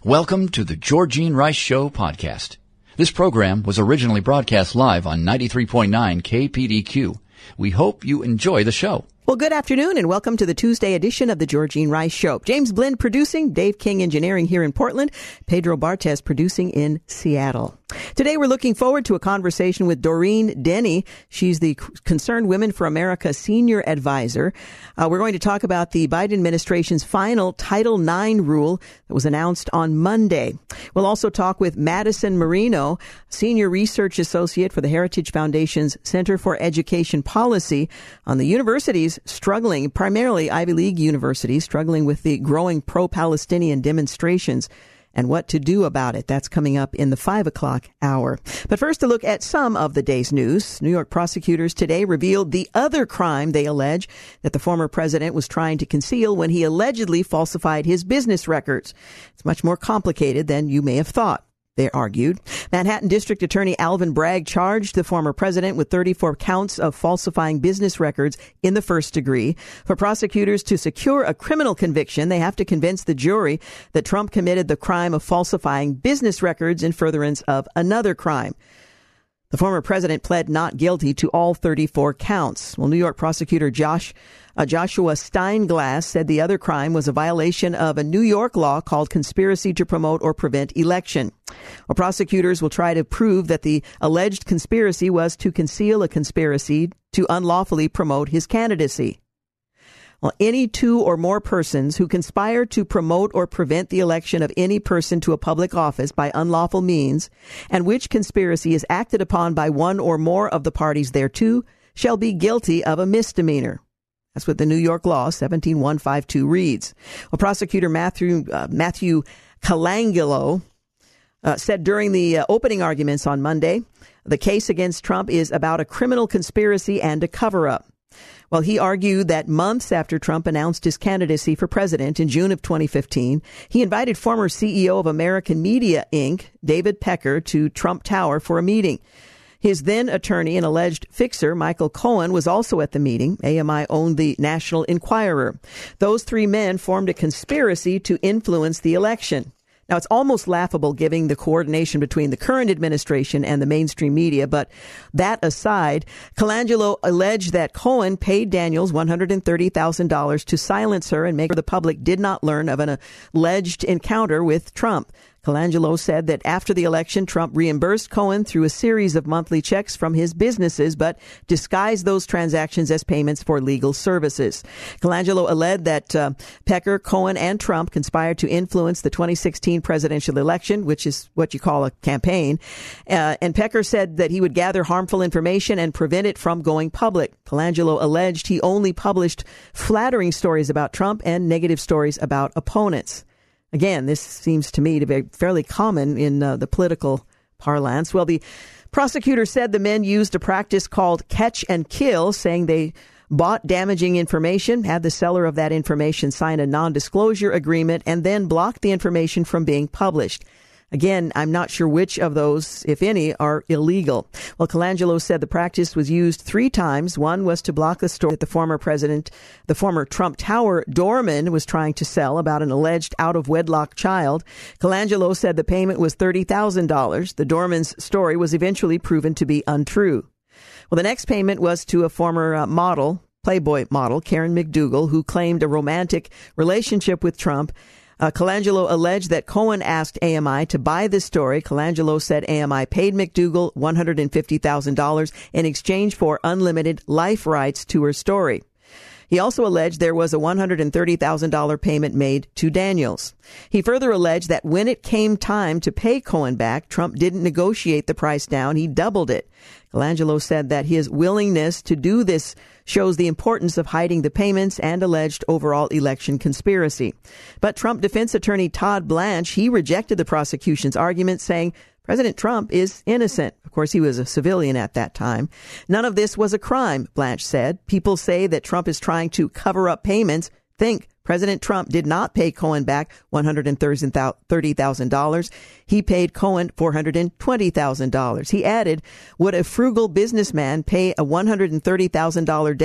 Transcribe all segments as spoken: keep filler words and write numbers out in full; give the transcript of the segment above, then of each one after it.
Welcome to the Georgene Rice Show podcast. This program was originally broadcast live on ninety-three point nine K P D Q. We hope you enjoy the show. Well, good afternoon and welcome to the Tuesday edition of the Georgene Rice Show. James Blend producing, Dave King engineering here in Portland, Pedro Bartes producing in Seattle. Today we're looking forward to a conversation with Doreen Denny. She's the Concerned Women for America Senior Advisor. Uh, we're going to talk about the Biden administration's final Title nine rule that was announced on Monday. We'll also talk with Madison Marino, Senior Research Associate for the Heritage Foundation's Center for Education Policy, on the universities struggling, primarily Ivy League universities, struggling with the growing pro-Palestinian demonstrations and what to do about it. That's coming up in the five o'clock hour. But first, a look at some of the day's news. New York prosecutors today revealed the other crime they allege that the former president was trying to conceal when he allegedly falsified his business records. It's much more complicated than you may have thought, they argued. Manhattan District Attorney Alvin Bragg charged the former president with thirty-four counts of falsifying business records in the first degree. For prosecutors to secure a criminal conviction, they have to convince the jury that Trump committed the crime of falsifying business records in furtherance of another crime. The former president pled not guilty to all thirty-four counts. Well, New York prosecutor Josh uh, Joshua Steinglass said the other crime was a violation of a New York law called Conspiracy to Promote or Prevent Election. Well, prosecutors will try to prove that the alleged conspiracy was to conceal a conspiracy to unlawfully promote his candidacy. Well, any two or more persons who conspire to promote or prevent the election of any person to a public office by unlawful means, and which conspiracy is acted upon by one or more of the parties thereto, shall be guilty of a misdemeanor. That's what the New York law seventeen one fifty-two reads. Well, prosecutor Matthew uh, Matthew Colangelo uh, said during the uh, opening arguments on Monday, the case against Trump is about a criminal conspiracy and a cover-up. Well, he argued that months after Trump announced his candidacy for president in June of twenty fifteen, he invited former C E O of American Media, Incorporated, David Pecker, to Trump Tower for a meeting. His then attorney and alleged fixer, Michael Cohen, was also at the meeting. A M I owned the National Enquirer. Those three men formed a conspiracy to influence the election. Now, it's almost laughable given the coordination between the current administration and the mainstream media, but that aside, Colangelo alleged that Cohen paid Daniels one hundred thirty thousand dollars to silence her and make sure the public did not learn of an alleged encounter with Trump. Colangelo said that after the election, Trump reimbursed Cohen through a series of monthly checks from his businesses, but disguised those transactions as payments for legal services. Colangelo alleged that uh, Pecker, Cohen, and Trump conspired to influence the twenty sixteen presidential election, which is what you call a campaign. Uh, and Pecker said that he would gather harmful information and prevent it from going public. Colangelo alleged he only published flattering stories about Trump and negative stories about opponents. Again, this seems to me to be fairly common in uh, the political parlance. Well, the prosecutor said the men used a practice called catch and kill, saying they bought damaging information, had the seller of that information sign a non-disclosure agreement, and then blocked the information from being published. Again, I'm not sure which of those, if any, are illegal. Well, Colangelo said the practice was used three times. One was to block the story that the former president, the former Trump Tower doorman, was trying to sell about an alleged out-of-wedlock child. Colangelo said the payment was thirty thousand dollars. The doorman's story was eventually proven to be untrue. Well, the next payment was to a former uh, model, Playboy model, Karen McDougal, who claimed a romantic relationship with Trump. Uh, Colangelo alleged that Cohen asked A M I to buy this story. Colangelo said A M I paid McDougal one hundred fifty thousand dollars in exchange for unlimited life rights to her story. He also alleged there was a one hundred thirty thousand dollars payment made to Daniels. He further alleged that when it came time to pay Cohen back, Trump didn't negotiate the price down. He doubled it. Colangelo said that his willingness to do this shows the importance of hiding the payments and alleged overall election conspiracy. But Trump defense attorney Todd Blanche, he rejected the prosecution's argument, saying President Trump is innocent. Of course, he was a civilian at that time. None of this was a crime, Blanche said. People say that Trump is trying to cover up payments. Think President Trump did not pay Cohen back one hundred thirty thousand dollars. He paid Cohen four hundred twenty thousand dollars. He added, would a frugal businessman pay a one hundred thirty thousand dollars debt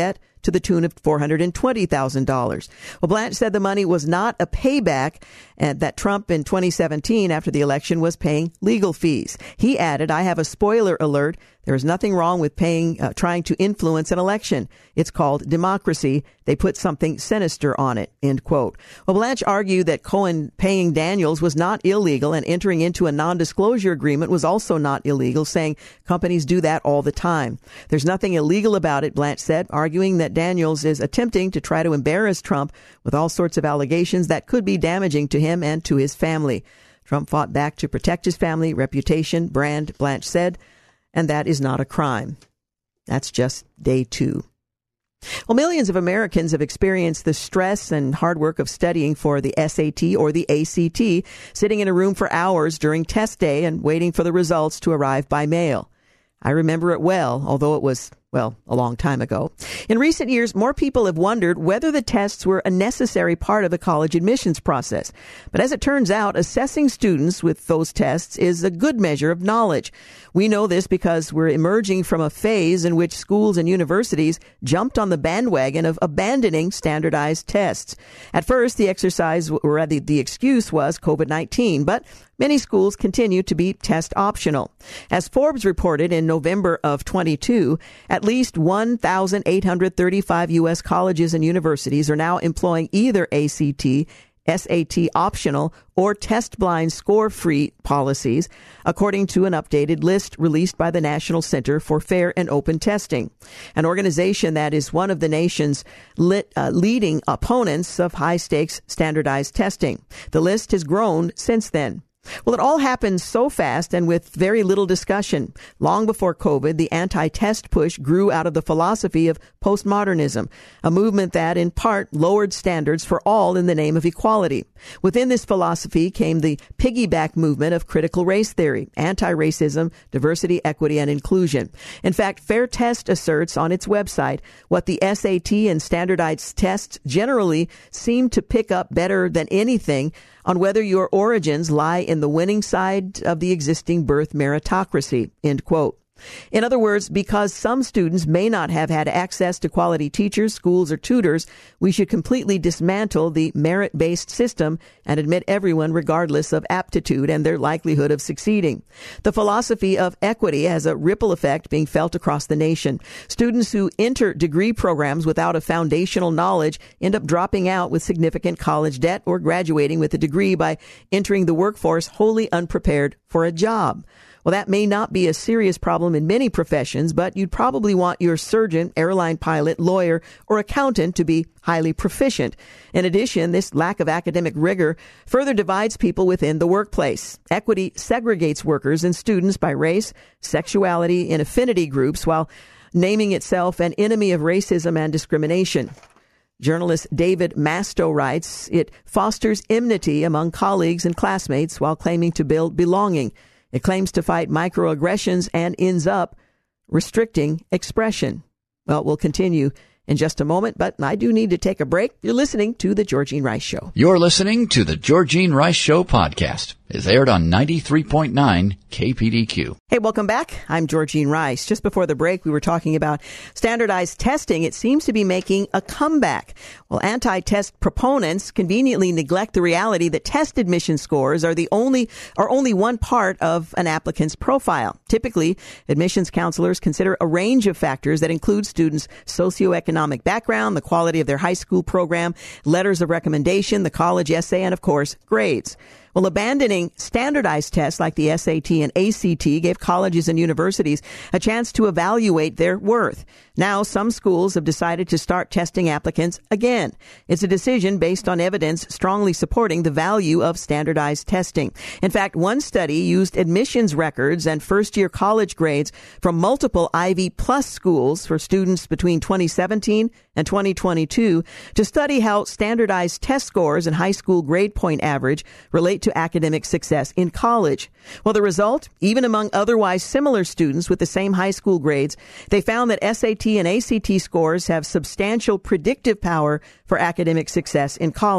to the tune of four hundred twenty thousand dollars. Well, Blanche said the money was not a payback and that Trump in twenty seventeen, after the election, was paying legal fees. He added, I have a spoiler alert. There is nothing wrong with paying, uh, trying to influence an election. It's called democracy. They put something sinister on it, end quote. Well, Blanche argued that Cohen paying Daniels was not illegal and entering into a non-disclosure agreement was also not illegal, saying companies do that all the time. There's nothing illegal about it, Blanche said, arguing that Daniels is attempting to try to embarrass Trump with all sorts of allegations that could be damaging to him and to his family. Trump fought back to protect his family, reputation, brand, Blanche said, and that is not a crime. That's just day two. Well, millions of Americans have experienced the stress and hard work of studying for the S A T or the A C T, sitting in a room for hours during test day and waiting for the results to arrive by mail. I remember it well, although it was, well, a long time ago. In recent years, more people have wondered whether the tests were a necessary part of the college admissions process. But as it turns out, assessing students with those tests is a good measure of knowledge. We know this because we're emerging from a phase in which schools and universities jumped on the bandwagon of abandoning standardized tests. At first, the exercise, or rather the excuse was COVID nineteen, but many schools continue to be test optional. As Forbes reported in November of twenty-two, at least one thousand eight hundred thirty-five U S colleges and universities are now employing either A C T, S A T optional, or test blind score free policies, according to an updated list released by the National Center for Fair and Open Testing, an organization that is one of the nation's lit, uh, leading opponents of high stakes standardized testing. The list has grown since then. Well, it all happened so fast and with very little discussion. Long before COVID, the anti-test push grew out of the philosophy of postmodernism, a movement that in part lowered standards for all in the name of equality. Within this philosophy came the piggyback movement of critical race theory, anti-racism, diversity, equity, and inclusion. In fact, Fair Test asserts on its website what the S A T and standardized tests generally seem to pick up better than anything on whether your origins lie in the winning side of the existing birth meritocracy, end quote. In other words, because some students may not have had access to quality teachers, schools, or tutors, we should completely dismantle the merit-based system and admit everyone regardless of aptitude and their likelihood of succeeding. The philosophy of equity has a ripple effect being felt across the nation. Students who enter degree programs without a foundational knowledge end up dropping out with significant college debt or graduating with a degree by entering the workforce wholly unprepared for a job. Well, that may not be a serious problem in many professions, but you'd probably want your surgeon, airline pilot, lawyer, or accountant to be highly proficient. In addition, this lack of academic rigor further divides people within the workplace. Equity segregates workers and students by race, sexuality, and affinity groups while naming itself an enemy of racism and discrimination. Journalist David Masto writes, it fosters enmity among colleagues and classmates while claiming to build belonging. It claims to fight microaggressions and ends up restricting expression. Well, we'll continue in just a moment, but I do need to take a break. You're listening to The Georgene Rice Show. You're listening to The Georgene Rice Show podcast. It's aired on ninety-three point nine K P D Q. Hey, welcome back. I'm Georgene Rice. Just before the break, we were talking about standardized testing. It seems to be making a comeback. Well, anti-test proponents conveniently neglect the reality that test admission scores are the only are only one part of an applicant's profile. Typically, admissions counselors consider a range of factors that include students' socioeconomic background, the quality of their high school program, letters of recommendation, the college essay, and of course, grades. Well, abandoning standardized tests like the S A T and A C T gave colleges and universities a chance to evaluate their worth. Now, some schools have decided to start testing applicants again. It's a decision based on evidence strongly supporting the value of standardized testing. In fact, one study used admissions records and first-year college grades from multiple Ivy Plus schools for students between twenty seventeen and twenty twenty-two to study how standardized test scores and high school grade point average relate to academic success in college. Well, the result, even among otherwise similar students with the same high school grades, they found that S A T and A C T scores have substantial predictive power for academic success in college.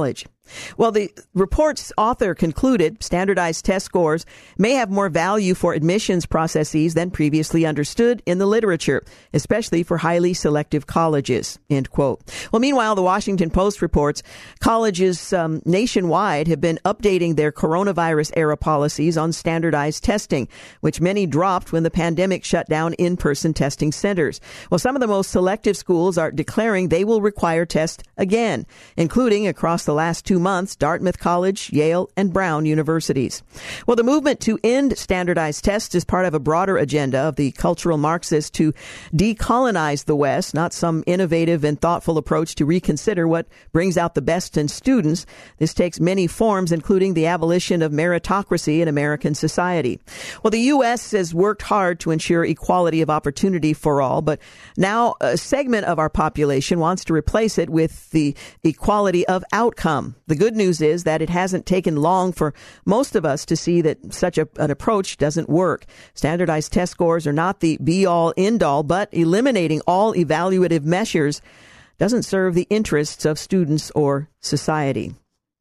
Well, the report's author concluded standardized test scores may have more value for admissions processes than previously understood in the literature, especially for highly selective colleges, end quote. Well, meanwhile, the Washington Post reports colleges um, nationwide have been updating their coronavirus-era policies on standardized testing, which many dropped when the pandemic shut down in-person testing centers. Well, some of the most selective schools are declaring they will require tests again, including across the last two months, Dartmouth College, Yale, and Brown universities. Well, the movement to end standardized tests is part of a broader agenda of the cultural Marxists to decolonize the West, not some innovative and thoughtful approach to reconsider what brings out the best in students. This takes many forms, including the abolition of meritocracy in American society. Well, the U S has worked hard to ensure equality of opportunity for all, but now a segment of our population wants to replace it with the equality of outcome. The good news is that it hasn't taken long for most of us to see that such a, an approach doesn't work. Standardized test scores are not the be-all, end-all, but eliminating all evaluative measures doesn't serve the interests of students or society.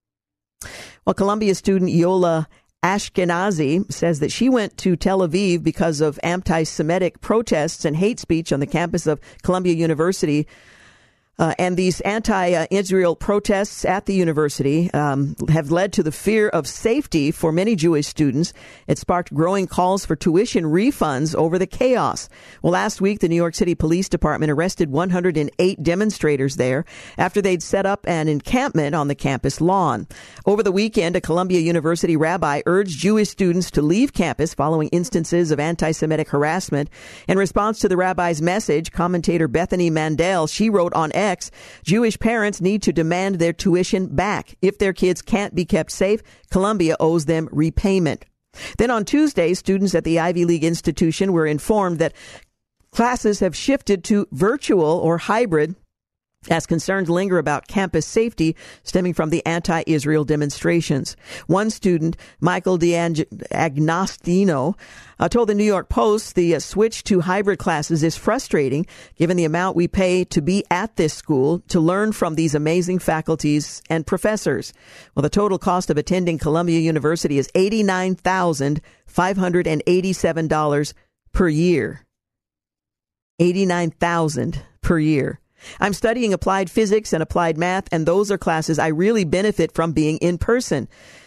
Well, Columbia student Yola Ashkenazi says that she went to Tel Aviv because of anti-Semitic protests and hate speech on the campus of Columbia University. Uh, and these anti-Israel protests at the university um, have led to the fear of safety for many Jewish students. It sparked growing calls for tuition refunds over the chaos. Well, last week, the New York City Police Department arrested one hundred eight demonstrators there after they'd set up an encampment on the campus lawn. Over the weekend, a Columbia University rabbi urged Jewish students to leave campus following instances of anti-Semitic harassment. In response to the rabbi's message, commentator Bethany Mandel, she wrote on X, Jewish parents need to demand their tuition back. If their kids can't be kept safe, Columbia owes them repayment. Then on Tuesday, students at the Ivy League institution were informed that classes have shifted to virtual or hybrid as concerns linger about campus safety stemming from the anti-Israel demonstrations. One student, Michael D'Agnostino, uh, told the New York Post the uh, switch to hybrid classes is frustrating given the amount we pay to be at this school to learn from these amazing faculties and professors. Well, the total cost of attending Columbia University is eighty-nine thousand five hundred eighty-seven dollars per year. eighty-nine thousand dollars per year. I'm studying applied physics and applied math, and those are classes I really benefit from being in person,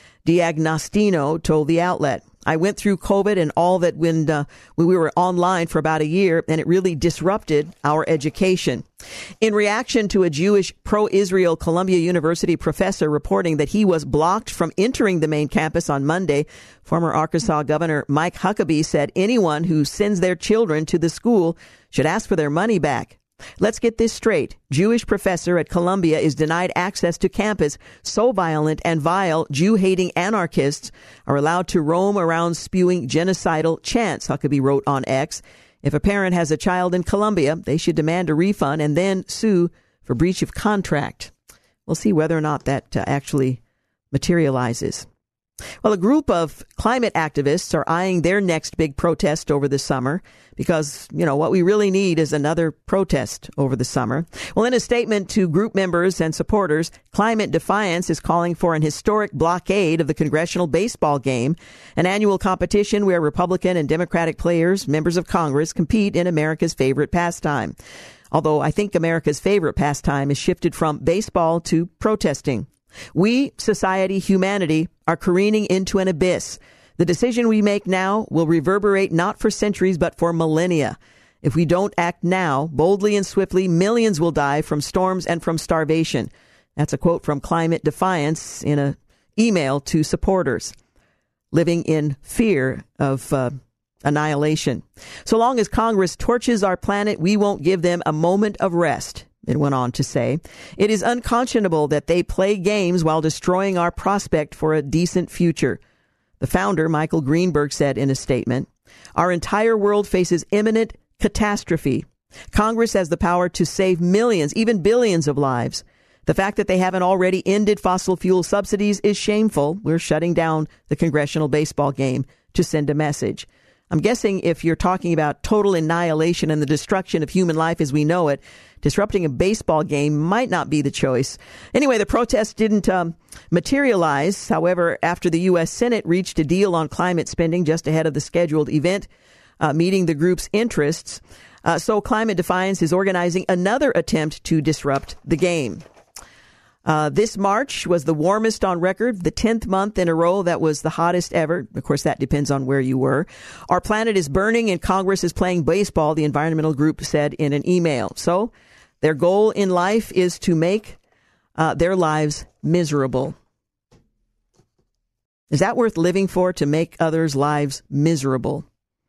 D'Agnostino told the outlet. I went through COVID and all that when, uh, when we were online for about a year, and it really disrupted our education. In reaction to a Jewish pro-Israel Columbia University professor reporting that he was blocked from entering the main campus on Monday, former Arkansas Governor Mike Huckabee said anyone who sends their children to the school should ask for their money back. Let's get this straight. Jewish professor at Columbia is denied access to campus. So violent and vile Jew-hating anarchists are allowed to roam around spewing genocidal chants, Huckabee wrote on X. If a parent has a child in Columbia, they should demand a refund and then sue for breach of contract. We'll see whether or not that uh, actually materializes. Well, a group of climate activists are eyeing their next big protest over the summer because, you know, what we really need is another protest over the summer. Well, in a statement to group members and supporters, Climate Defiance is calling for an historic blockade of the congressional baseball game, an annual competition where Republican and Democratic players, members of Congress, compete in America's favorite pastime. Although I think America's favorite pastime has shifted from baseball to protesting. We, society, humanity, are careening into an abyss. The decision we make now will reverberate not for centuries, but for millennia. If we don't act now, boldly and swiftly, millions will die from storms and from starvation. That's a quote from Climate Defiance in an email to supporters, living in fear of uh, annihilation. So long as Congress torches our planet, we won't give them a moment of rest. It went on to say, it is unconscionable that they play games while destroying our prospect for a decent future. The founder, Michael Greenberg, said in a statement, our entire world faces imminent catastrophe. Congress has the power to save millions, even billions of lives. The fact that they haven't already ended fossil fuel subsidies is shameful. We're shutting down the congressional baseball game to send a message. I'm guessing if you're talking about total annihilation and the destruction of human life as we know it, disrupting a baseball game might not be the choice. Anyway, the protest didn't um, materialize. However, after the U S Senate reached a deal on climate spending just ahead of the scheduled event, uh, meeting the group's interests, uh, so Climate Defiance is organizing another attempt to disrupt the game. Uh, this March was the warmest on record, the tenth month in a row that was the hottest ever. Of course, that depends on where you were. Our planet is burning and Congress is playing baseball, the environmental group said in an email. So their goal in life is to make uh, their lives miserable. Is that worth living for, to make others' lives miserable?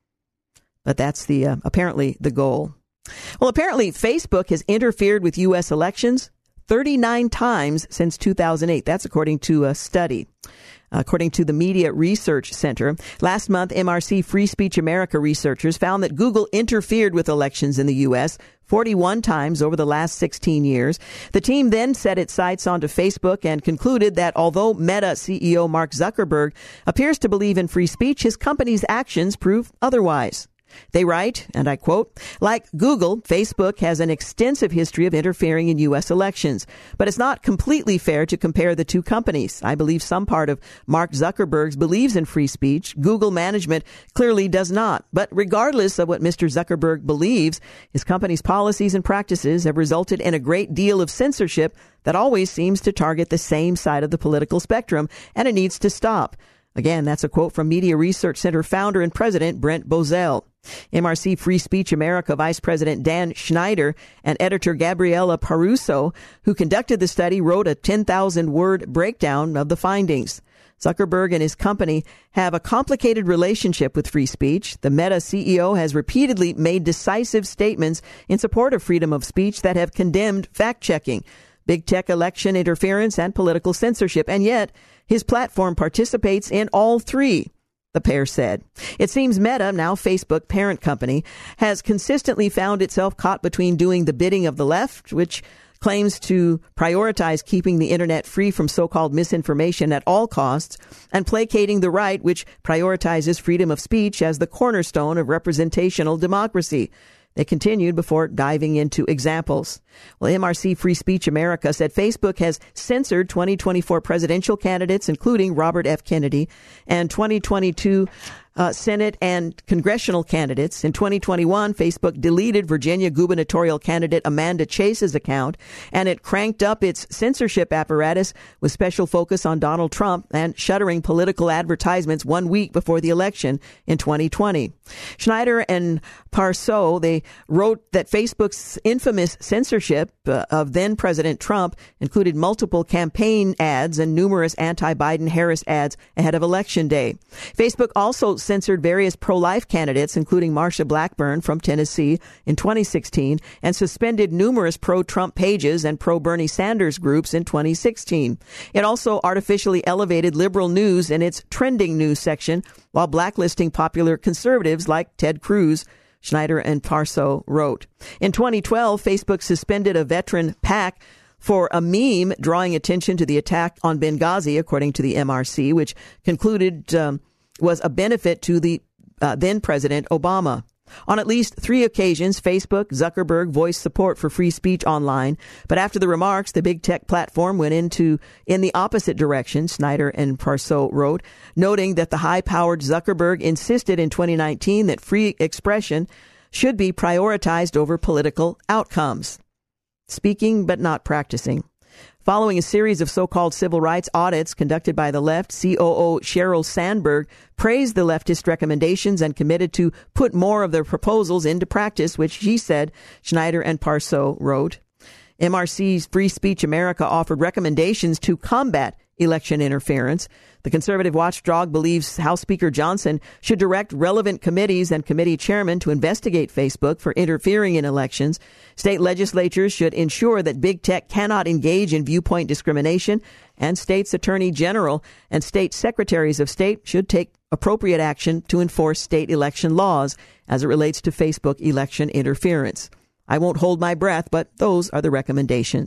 But that's the uh, apparently the goal. Well, apparently Facebook has interfered with U S elections thirty-nine times since two thousand eight. That's according to a study. According to the Media Research Center, last month, M R C Free Speech America researchers found that Google interfered with elections in the U S forty-one times over the last sixteen years. The team then set its sights onto Facebook and concluded that although Meta C E O Mark Zuckerberg appears to believe in free speech, his company's actions prove otherwise. They write, and I quote, "Like Google, Facebook has an extensive history of interfering in U S elections, but it's not completely fair to compare the two companies. I believe some part of Mark Zuckerberg's believes in free speech. Google management clearly does not. But regardless of what Mister Zuckerberg believes, his company's policies and practices have resulted in a great deal of censorship that always seems to target the same side of the political spectrum, and it needs to stop." Again, that's a quote from Media Research Center founder and president Brent Bozell. M R C Free Speech America Vice President Dan Schneider and editor Gabriella Paruso, who conducted the study, wrote a ten thousand word breakdown of the findings. Zuckerberg and his company have a complicated relationship with free speech. The Meta C E O has repeatedly made decisive statements in support of freedom of speech that have condemned fact-checking, big tech election interference, and political censorship. And yet, his platform participates in all three, the pair said. It seems Meta, now Facebook parent company, has consistently found itself caught between doing the bidding of the left, which claims to prioritize keeping the internet free from so-called misinformation at all costs, and placating the right, which prioritizes freedom of speech as the cornerstone of representational democracy. They continued before diving into examples. Well, M R C Free Speech America said Facebook has censored twenty twenty-four presidential candidates, including Robert F. Kennedy, and twenty twenty-two uh, Senate and congressional candidates. In twenty twenty-one, Facebook deleted Virginia gubernatorial candidate Amanda Chase's account, and it cranked up its censorship apparatus with special focus on Donald Trump and shuttering political advertisements one week before the election in twenty twenty. Schneider and Paruso, they wrote that Facebook's infamous censorship uh, of then-President Trump included multiple campaign ads and numerous anti-Biden Harris ads ahead of Election Day. Facebook also censored various pro-life candidates, including Marsha Blackburn from Tennessee in twenty sixteen, and suspended numerous pro-Trump pages and pro-Bernie Sanders groups in twenty sixteen. It also artificially elevated liberal news in its trending news section while blacklisting popular conservatives like Ted Cruz, Schneider and Paruso wrote. In twenty twelve, Facebook suspended a veteran PAC for a meme drawing attention to the attack on Benghazi, according to the M R C, which concluded um, was a benefit to the uh, then President Obama. On at least three occasions, Facebook, Zuckerberg voiced support for free speech online, but after the remarks, the big tech platform went into in the opposite direction, Schneider and Paruso wrote, noting that the high-powered Zuckerberg insisted in twenty nineteen that free expression should be prioritized over political outcomes. Speaking but not practicing. Following a series of so-called civil rights audits conducted by the left, C O O Sheryl Sandberg praised the leftist recommendations and committed to put more of their proposals into practice, which she said, Schneider and Paruso wrote. M R C's Free Speech America offered recommendations to combat election interference. The conservative watchdog believes House Speaker Johnson should direct relevant committees and committee chairmen to investigate Facebook for interfering in elections. State legislatures should ensure that big tech cannot engage in viewpoint discrimination, and states' attorney general and state secretaries of state should take appropriate action to enforce state election laws as it relates to Facebook election interference. I won't hold my breath, but those are the recommendations.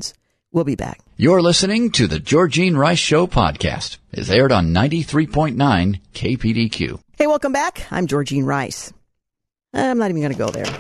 We'll be back. You're listening to the Georgene Rice Show podcast. It's aired on ninety-three point nine K P D Q. Hey, welcome back. I'm Georgene Rice. I'm not even going to go there.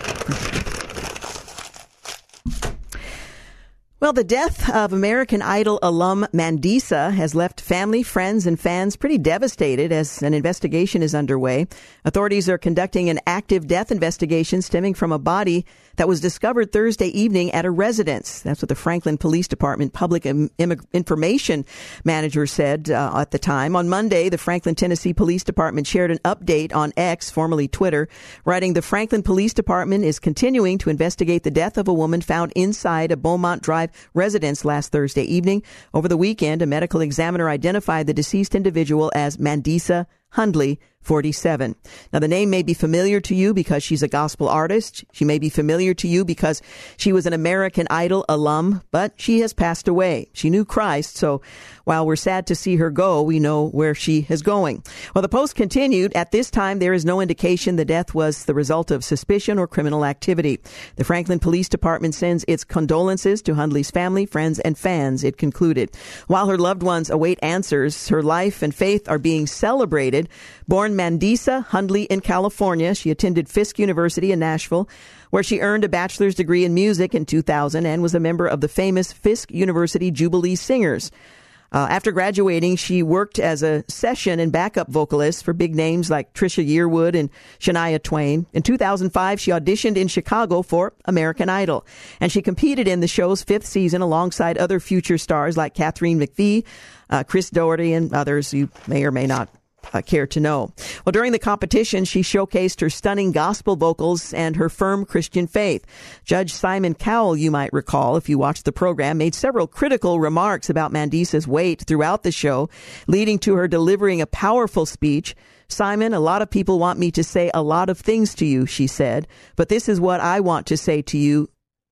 Well, the death of American Idol alum Mandisa has left family, friends, and fans pretty devastated as an investigation is underway. Authorities are conducting an active death investigation stemming from a body that was discovered Thursday evening at a residence. That's what the Franklin Police Department Public Im- Information Manager said uh, at the time. On Monday, the Franklin, Tennessee Police Department shared an update on X, formerly Twitter, writing, "The Franklin Police Department is continuing to investigate the death of a woman found inside a Beaumont Drive residence last Thursday evening. Over the weekend, a medical examiner identified the deceased individual as Mandisa Hundley, forty-seven. Now, the name may be familiar to you because she's a gospel artist. She may be familiar to you because she was an American Idol alum, but she has passed away. She knew Christ, so while we're sad to see her go, we know where she is going. Well, the Post continued, "At this time, there is no indication the death was the result of suspicion or criminal activity. The Franklin Police Department sends its condolences to Hundley's family, friends, and fans," it concluded. While her loved ones await answers, her life and faith are being celebrated. Born Mandisa Hundley in California, she attended Fisk University in Nashville, where she earned a bachelor's degree in music in two thousand and was a member of the famous Fisk University Jubilee Singers. Uh, after graduating, she worked as a session and backup vocalist for big names like Trisha Yearwood and Shania Twain. In two thousand five, she auditioned in Chicago for American Idol, and she competed in the show's fifth season alongside other future stars like Catherine McPhee, uh, Chris Doherty, and others you may or may not Uh, care to know. Well, during the competition, she showcased her stunning gospel vocals and her firm Christian faith. Judge Simon Cowell, you might recall, if you watched the program, made several critical remarks about Mandisa's weight throughout the show, leading to her delivering a powerful speech. "Simon, a lot of people want me to say a lot of things to you," she said, "but this is what I want to say to you.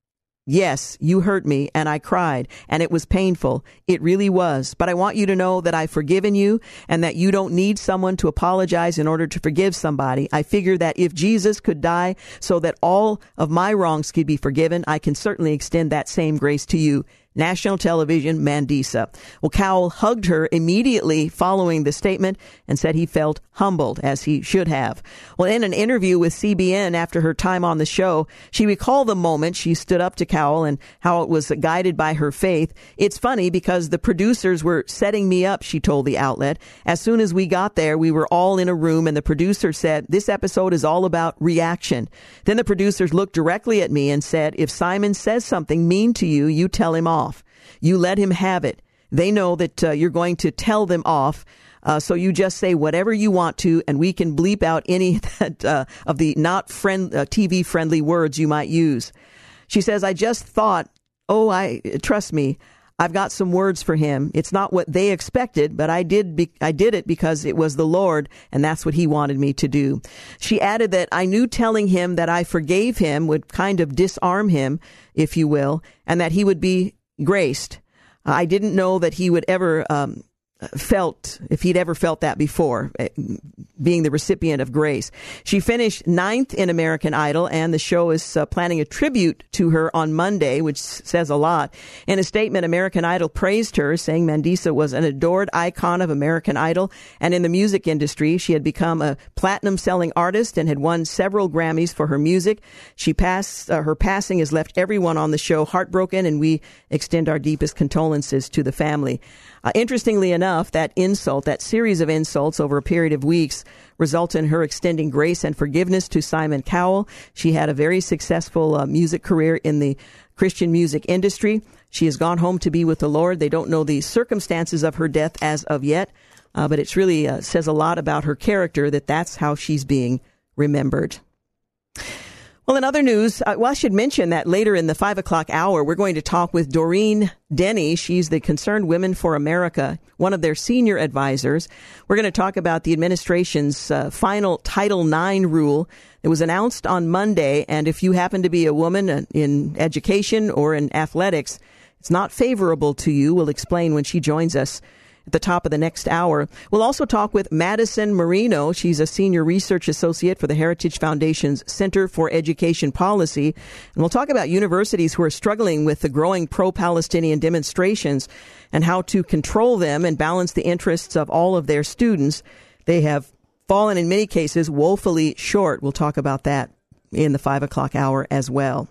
Yes, you hurt me, and I cried, and it was painful. It really was. But I want you to know that I've forgiven you, and that you don't need someone to apologize in order to forgive somebody. I figure that if Jesus could die so that all of my wrongs could be forgiven, I can certainly extend that same grace to you." National television, Mandisa. Well, Cowell hugged her immediately following the statement and said he felt humbled, as he should have. Well, in an interview with C B N after her time on the show, she recalled the moment she stood up to Cowell and how it was guided by her faith. "It's funny because the producers were setting me up," she told the outlet. "As soon as we got there, we were all in a room and the producer said, 'This episode is all about reaction.' Then the producers looked directly at me and said, 'If Simon says something mean to you, you tell him off. You let him have it. They know that uh, you're going to tell them off. Uh, so you just say whatever you want to, and we can bleep out any that, uh, of the not friend, uh, T V friendly words you might use." She says, "I just thought, oh, I trust me. I've got some words for him. It's not what they expected, but I did be, I did it because it was the Lord, and that's what he wanted me to do." She added that, "I knew telling him that I forgave him would kind of disarm him, if you will, and that he would be graced. I didn't know that he would ever um, felt, if he'd ever felt that before, being the recipient of grace." She finished ninth in American Idol, and the show is uh, planning a tribute to her on Monday, which says a lot. In a statement, American Idol praised her, saying Mandisa was an adored icon of American Idol, and in the music industry, she had become a platinum-selling artist and had won several Grammys for her music. She passed, uh, her passing has left everyone on the show heartbroken, and we extend our deepest condolences to the family. Uh, interestingly enough, that insult, that series of insults over a period of weeks, resulted in her extending grace and forgiveness to Simon Cowell. She had a very successful uh, music career in the Christian music industry. She has gone home to be with the Lord. They don't know the circumstances of her death as of yet, uh, but it's really uh, says a lot about her character that that's how she's being remembered. Well, in other news, uh, well, I should mention that later in the five o'clock hour, we're going to talk with Doreen Denny. She's the Concerned Women for America, one of their senior advisors. We're going to talk about the administration's uh, final Title nine rule. It was announced on Monday, and if you happen to be a woman in education or in athletics, it's not favorable to you. We'll explain when she joins us. at the top of the next hour. We'll also talk with Madison Marino. She's a senior research associate for the Heritage Foundation's Center for Education Policy. And we'll talk about universities who are struggling with the growing pro-Palestinian demonstrations and how to control them and balance the interests of all of their students. They have fallen, in many cases, woefully short. We'll talk about that in the five o'clock hour as well.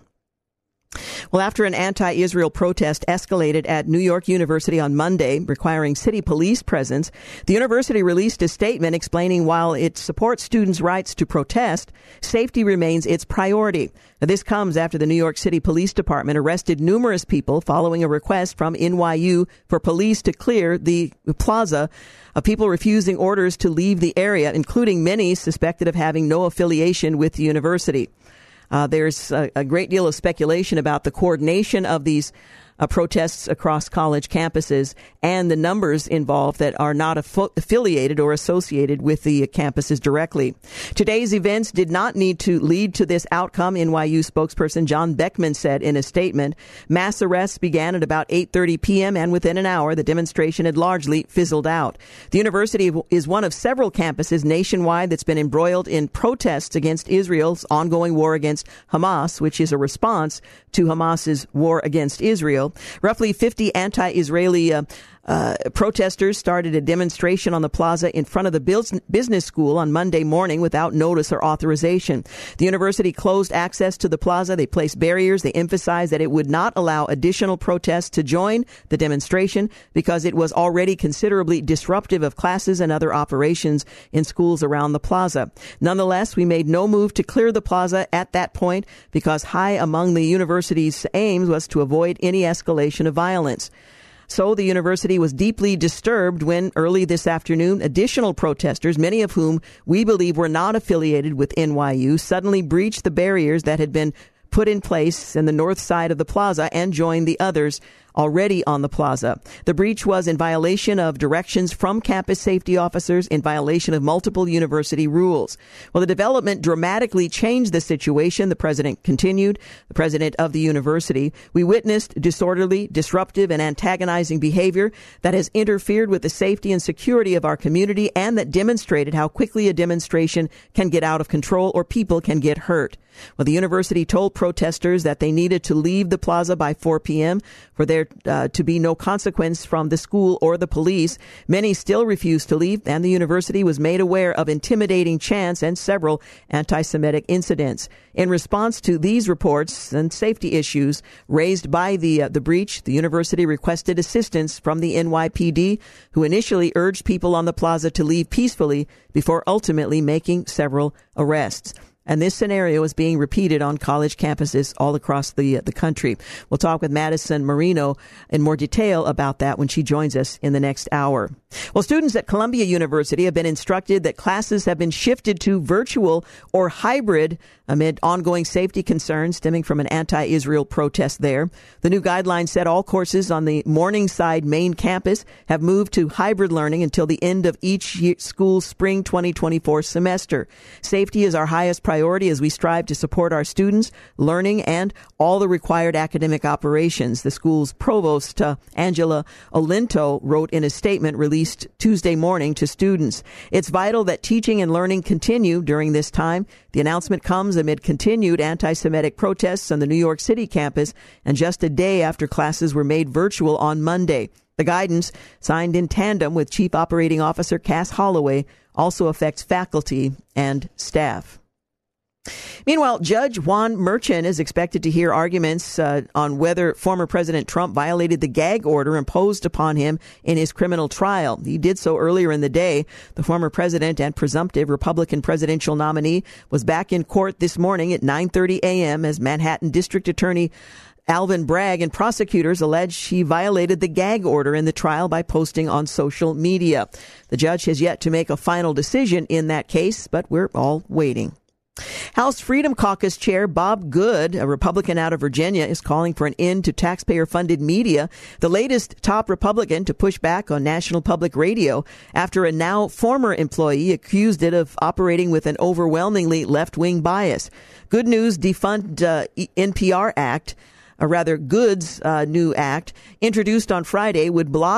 Well, after an anti-Israel protest escalated at New York University on Monday, requiring city police presence, the university released a statement explaining while it supports students' rights to protest, safety remains its priority. Now, this comes after the New York City Police Department arrested numerous people following a request from N Y U for police to clear the plaza of people refusing orders to leave the area, including many suspected of having no affiliation with the university. Uh, there's a, a great deal of speculation about the coordination of these uh, protests across college campuses and the numbers involved that are not affi- affiliated or associated with the campuses directly. Today's events did not need to lead to this outcome, N Y U spokesperson John Beckman said in a statement. Mass arrests began at about eight thirty p.m. and within an hour, the demonstration had largely fizzled out. The university is one of several campuses nationwide that's been embroiled in protests against Israel's ongoing war against Hamas, which is a response to Hamas's war against Israel. Roughly fifty anti-Israeli uh, Uh, protesters started a demonstration on the plaza in front of the business school on Monday morning without notice or authorization. The university closed access to the plaza. They placed barriers. They emphasized that it would not allow additional protests to join the demonstration because it was already considerably disruptive of classes and other operations in schools around the plaza. Nonetheless, we made no move to clear the plaza at that point because high among the university's aims was to avoid any escalation of violence. So the university was deeply disturbed when early this afternoon, additional protesters, many of whom we believe were not affiliated with N Y U, suddenly breached the barriers that had been put in place in the north side of the plaza and joined the others already on the plaza. The breach was in violation of directions from campus safety officers, in violation of multiple university rules. Well, the development dramatically changed the situation, the president continued, the president of the university. We witnessed disorderly, disruptive, and antagonizing behavior that has interfered with the safety and security of our community and that demonstrated how quickly a demonstration can get out of control or people can get hurt. Well, the university told protesters that they needed to leave the plaza by four p.m. for there uh, to be no consequence from the school or the police. Many still refused to leave, and the university was made aware of intimidating chants and several anti-Semitic incidents. In response to these reports and safety issues raised by the uh, the breach, the university requested assistance from the N Y P D, who initially urged people on the plaza to leave peacefully before ultimately making several arrests. And this scenario is being repeated on college campuses all across the the country. We'll talk with Madison Marino in more detail about that when she joins us in the next hour. Well, students at Columbia University have been instructed that classes have been shifted to virtual or hybrid amid ongoing safety concerns stemming from an anti-Israel protest there. The new guidelines said all courses on the Morningside main campus have moved to hybrid learning until the end of each year, school's spring twenty twenty-four semester. Safety is our highest priority as we strive to support our students, learning, and all the required academic operations, the school's provost, uh, Angela Olinto, wrote in a statement released Tuesday morning to students. It's vital that teaching and learning continue during this time. The announcement comes amid continued anti-Semitic protests on the New York City campus and just a day after classes were made virtual on Monday. The guidance, signed in tandem with Chief Operating Officer Cass Holloway, also affects faculty and staff. Meanwhile, Judge Juan Merchan is expected to hear arguments uh, on whether former President Trump violated the gag order imposed upon him in his criminal trial. He did so earlier in the day. The former president and presumptive Republican presidential nominee was back in court this morning at nine thirty a.m. as Manhattan District Attorney Alvin Bragg and prosecutors allege he violated the gag order in the trial by posting on social media. The judge has yet to make a final decision in that case, but we're all waiting. House Freedom Caucus Chair Bob Good, a Republican out of Virginia, is calling for an end to taxpayer-funded media, the latest top Republican to push back on National Public Radio after a now former employee accused it of operating with an overwhelmingly left-wing bias. Good News defund uh, N P R Act, or rather Good's uh, new act, introduced on Friday, would block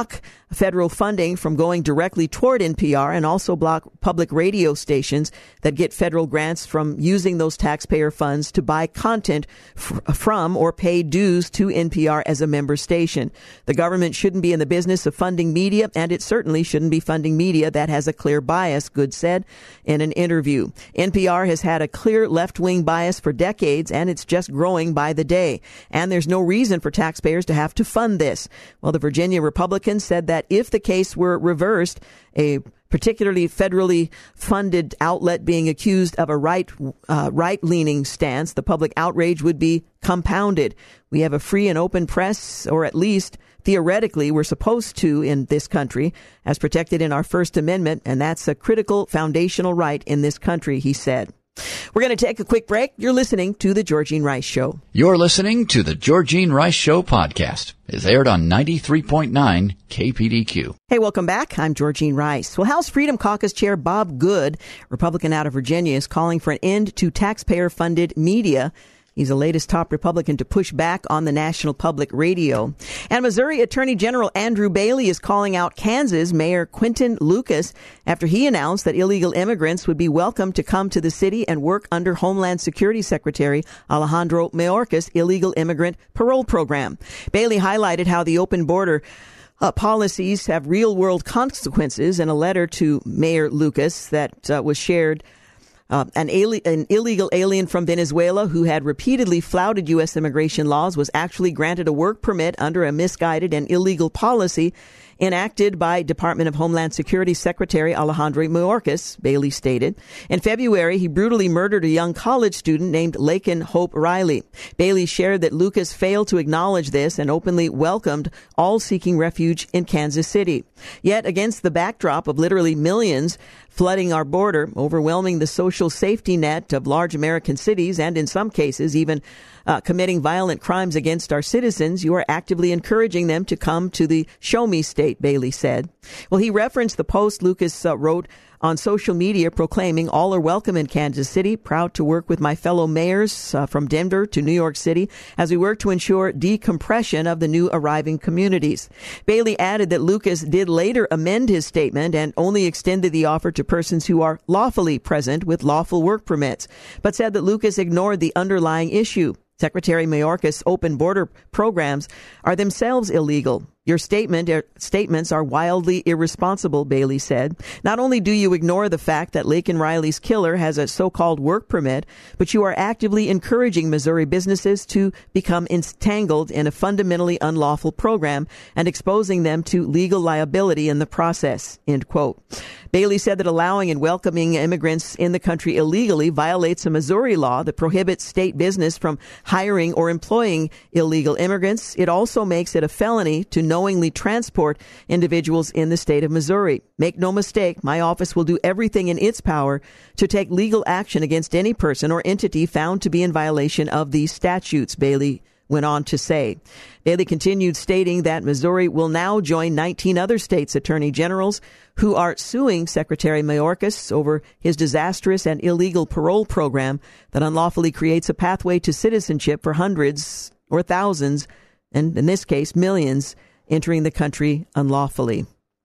federal funding from going directly toward N P R and also block public radio stations that get federal grants from using those taxpayer funds to buy content f- from or pay dues to N P R as a member station. The government shouldn't be in the business of funding media, and it certainly shouldn't be funding media that has a clear bias, Good said in an interview. N P R has had a clear left-wing bias for decades, and it's just growing by the day. And there's no reason for taxpayers to have to fund this. Well, the Virginia Republicans said that if the case were reversed, a particularly federally funded outlet being accused of a right, uh, right-leaning stance, the public outrage would be compounded. We have a free and open press, or at least theoretically we're supposed to in this country, as protected in our First Amendment, and that's a critical foundational right in this country, he said. We're going to take a quick break. You're listening to The Georgene Rice Show. You're listening to The Georgene Rice Show podcast. It's aired on ninety-three point nine K P D Q. Hey, welcome back. I'm Georgene Rice. Well, House Freedom Caucus Chair Bob Good, Republican out of Virginia, is calling for an end to taxpayer-funded media. He's the latest top Republican to push back on the National Public Radio. And Missouri Attorney General Andrew Bailey is calling out Kansas Mayor Quinton Lucas after he announced that illegal immigrants would be welcome to come to the city and work under Homeland Security Secretary Alejandro Mayorkas' illegal immigrant parole program. Bailey highlighted how the open border Uh, policies have real-world consequences in a letter to Mayor Lucas that uh, was shared. Uh, an, ali- an illegal alien from Venezuela who had repeatedly flouted U S immigration laws was actually granted a work permit under a misguided and illegal policy enacted by Department of Homeland Security Secretary Alejandro Mayorkas, Bailey stated. In February, he brutally murdered a young college student named Laken Hope Riley. Bailey shared that Lucas failed to acknowledge this and openly welcomed all seeking refuge in Kansas City. Yet, against the backdrop of literally millions flooding our border, overwhelming the social safety net of large American cities, and in some cases even uh, committing violent crimes against our citizens, you are actively encouraging them to come to the Show Me State, Bailey said. Well, he referenced the post Lucas uh, wrote on social media proclaiming all are welcome in Kansas City, proud to work with my fellow mayors uh, from Denver to New York City as we work to ensure decompression of the new arriving communities. Bailey added that Lucas did later amend his statement and only extended the offer to persons who are lawfully present with lawful work permits, but said that Lucas ignored the underlying issue. Secretary Mayorkas' open border programs are themselves illegal. Your statement er, statements are wildly irresponsible, Bailey said. Not only do you ignore the fact that Laken Riley's killer has a so-called work permit, but you are actively encouraging Missouri businesses to become entangled in a fundamentally unlawful program and exposing them to legal liability in the process, end quote. Bailey said that allowing and welcoming immigrants in the country illegally violates a Missouri law that prohibits state business from hiring or employing illegal immigrants. It also makes it a felony to knowingly transport individuals in the state of Missouri. Make no mistake, my office will do everything in its power to take legal action against any person or entity found to be in violation of these statutes, Bailey went on to say. Bailey continued stating that Missouri will now join nineteen other states' attorney generals who are suing Secretary Mayorkas over his disastrous and illegal parole program that unlawfully creates a pathway to citizenship for hundreds or thousands, and in this case, millions, entering the country unlawfully.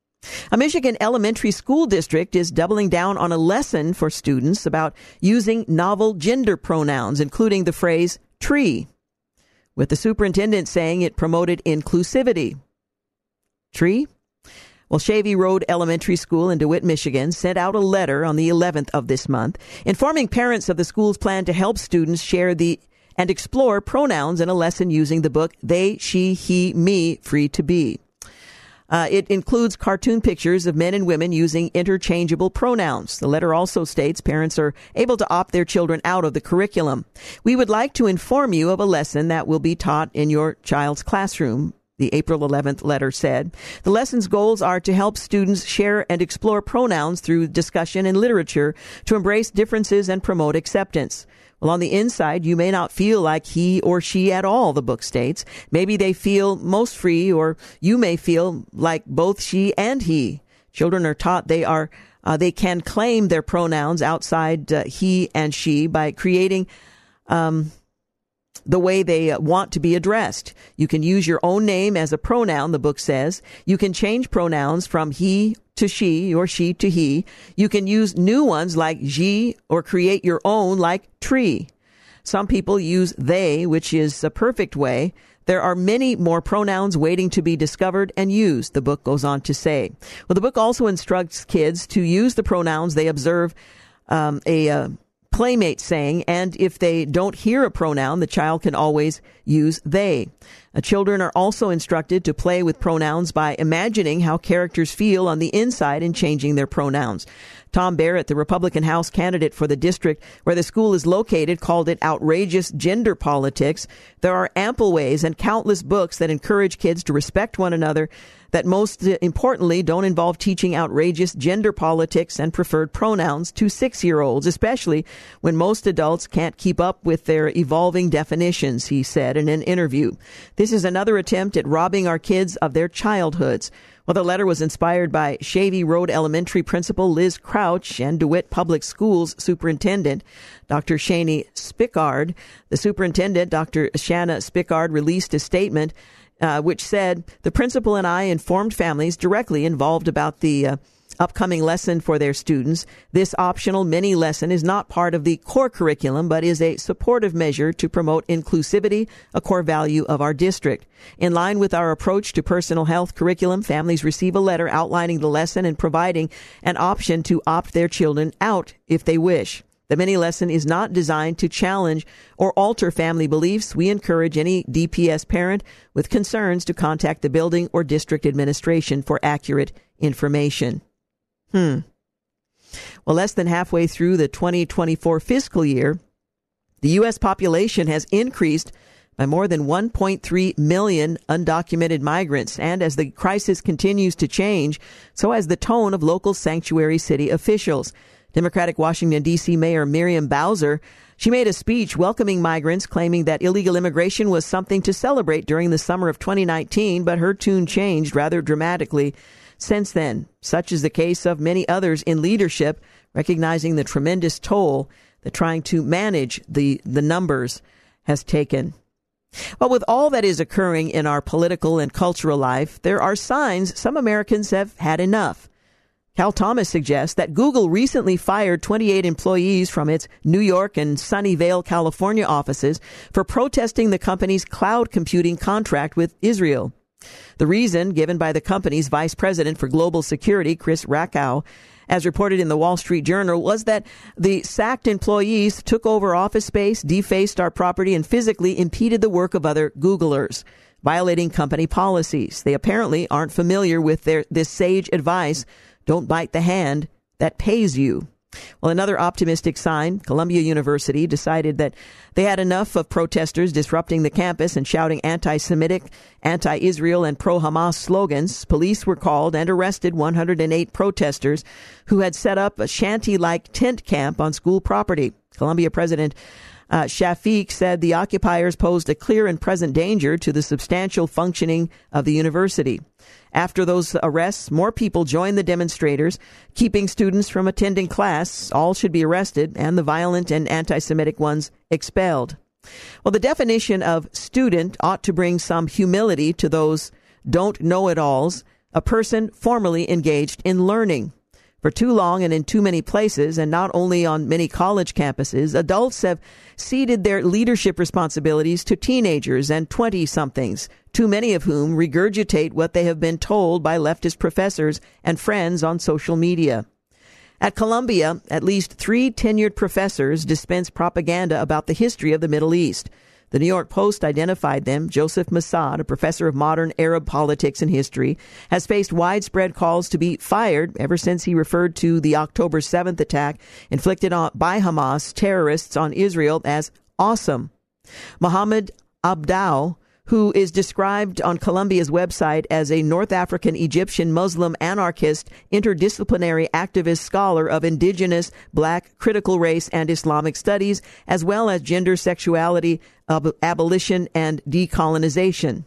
A Michigan elementary school district is doubling down on a lesson for students about using novel gender pronouns, including the phrase tree, with the superintendent saying it promoted inclusivity. Tree? Well, Shavy Road Elementary School in DeWitt, Michigan, sent out a letter on the eleventh of this month, informing parents of the school's plan to help students share the and explore pronouns in a lesson using the book They, She, He, Me, Free to Be. Uh, it includes cartoon pictures of men and women using interchangeable pronouns. The letter also states parents are able to opt their children out of the curriculum. We would like to inform you of a lesson that will be taught in your child's classroom, the April eleventh letter said. The lesson's goals are to help students share and explore pronouns through discussion and literature to embrace differences and promote acceptance. Well, on the inside, you may not feel like he or she at all, the book states. Maybe they feel most free, or you may feel like both she and he. Children are taught they are uh, they can claim their pronouns outside uh, he and she by creating um, the way they uh, want to be addressed. You can use your own name as a pronoun, the book says. You can change pronouns from he to she or she to he. You can use new ones like je or create your own like tree. Some people use they, which is a perfect way. There are many more pronouns waiting to be discovered and used, the book goes on to say. Well, the book also instructs kids to use the pronouns they observe um, a uh, playmate saying, and if they don't hear a pronoun, the child can always use they. Uh, children are also instructed to play with pronouns by imagining how characters feel on the inside and changing their pronouns. Tom Barrett, the Republican House candidate for the district where the school is located, called it outrageous gender politics. There are ample ways and countless books that encourage kids to respect one another that most importantly don't involve teaching outrageous gender politics and preferred pronouns to six-year-olds, especially when most adults can't keep up with their evolving definitions, he said in an interview. This is another attempt at robbing our kids of their childhoods. Well, the letter was inspired by Shavey Road Elementary Principal Liz Crouch and DeWitt Public Schools Superintendent Doctor Shani Spickard. The superintendent, Doctor Shanna Spickard, released a statement uh, which said, the principal and I informed families directly involved about the uh, upcoming lesson for their students. This optional mini lesson is not part of the core curriculum, but is a supportive measure to promote inclusivity, a core value of our district. In line with our approach to personal health curriculum, families receive a letter outlining the lesson and providing an option to opt their children out if they wish. The mini lesson is not designed to challenge or alter family beliefs. We encourage any D P S parent with concerns to contact the building or district administration for accurate information. Hmm. Well, less than halfway through the twenty twenty-four fiscal year, the U S population has increased by more than one point three million undocumented migrants. And as the crisis continues to change, so has the tone of local sanctuary city officials. Democratic Washington, D C Mayor Miriam Bowser, she made a speech welcoming migrants, claiming that illegal immigration was something to celebrate during the summer of twenty nineteen, but her tune changed rather dramatically since then. Such is the case of many others in leadership, recognizing the tremendous toll that trying to manage the, the numbers has taken. But with all that is occurring in our political and cultural life, there are signs some Americans have had enough. Cal Thomas suggests that Google recently fired twenty-eight employees from its New York and Sunnyvale, California offices for protesting the company's cloud computing contract with Israel. The reason given by the company's vice president for global security, Chris Rakow, as reported in the Wall Street Journal, was that the sacked employees took over office space, defaced our property, and physically impeded the work of other Googlers, violating company policies. They apparently aren't familiar with their this sage advice: don't bite the hand that pays you. Well, another optimistic sign, Columbia University decided that they had enough of protesters disrupting the campus and shouting anti-Semitic, anti-Israel, and pro-Hamas slogans. Police were called and arrested one hundred eight protesters who had set up a shanty-like tent camp on school property. Columbia President uh, Shafiq said the occupiers posed a clear and present danger to the substantial functioning of the university. After those arrests, more people joined the demonstrators, keeping students from attending class. All should be arrested, and the violent and anti-Semitic ones expelled. Well, the definition of student ought to bring some humility to those don't know-it-alls, a person formerly engaged in learning. For too long and in too many places, and not only on many college campuses, adults have ceded their leadership responsibilities to teenagers and twenty-somethings, too many of whom regurgitate what they have been told by leftist professors and friends on social media. At Columbia, at least three tenured professors dispense propaganda about the history of the Middle East. The New York Post identified them. Joseph Massad, a professor of modern Arab politics and history, has faced widespread calls to be fired ever since he referred to the October seventh attack inflicted on, by Hamas terrorists on Israel as awesome. Mohammed Abdou, who is described on Columbia's website as a North African Egyptian Muslim anarchist, interdisciplinary activist scholar of indigenous, black, critical race, and Islamic studies, as well as gender, sexuality, ab- abolition, and decolonization.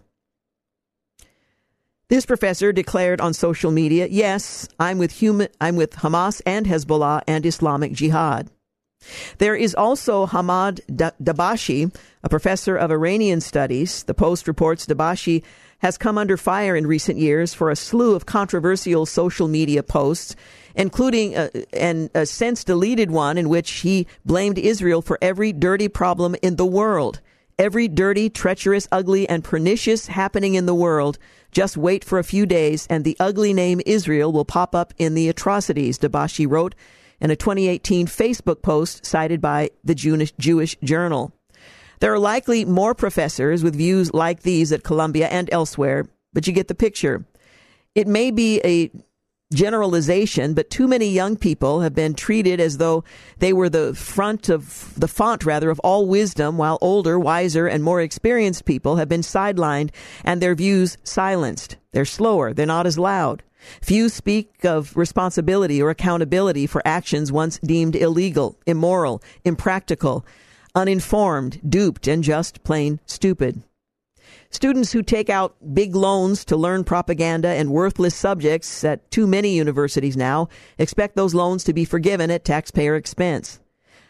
This professor declared on social media, yes, I'm with human, I'm with Hamas and Hezbollah and Islamic Jihad. There is also Hamad Dabashi, a professor of Iranian studies. The Post reports Dabashi has come under fire in recent years for a slew of controversial social media posts, including a, an, a since-deleted one in which he blamed Israel for every dirty problem in the world. Every dirty, treacherous, ugly, and pernicious happening in the world. Just wait for a few days, and the ugly name Israel will pop up in the atrocities, Dabashi wrote in a twenty eighteen Facebook post cited by the Jewish, Jewish Journal. There are likely more professors with views like these at Columbia and elsewhere, but you get the picture. It may be a generalization, but too many young people have been treated as though they were the front of the font, rather, of all wisdom, while older, wiser, and more experienced people have been sidelined and their views silenced. They're slower. They're not as loud. Few speak of responsibility or accountability for actions once deemed illegal, immoral, impractical, uninformed, duped, and just plain stupid. Students who take out big loans to learn propaganda and worthless subjects at too many universities now expect those loans to be forgiven at taxpayer expense.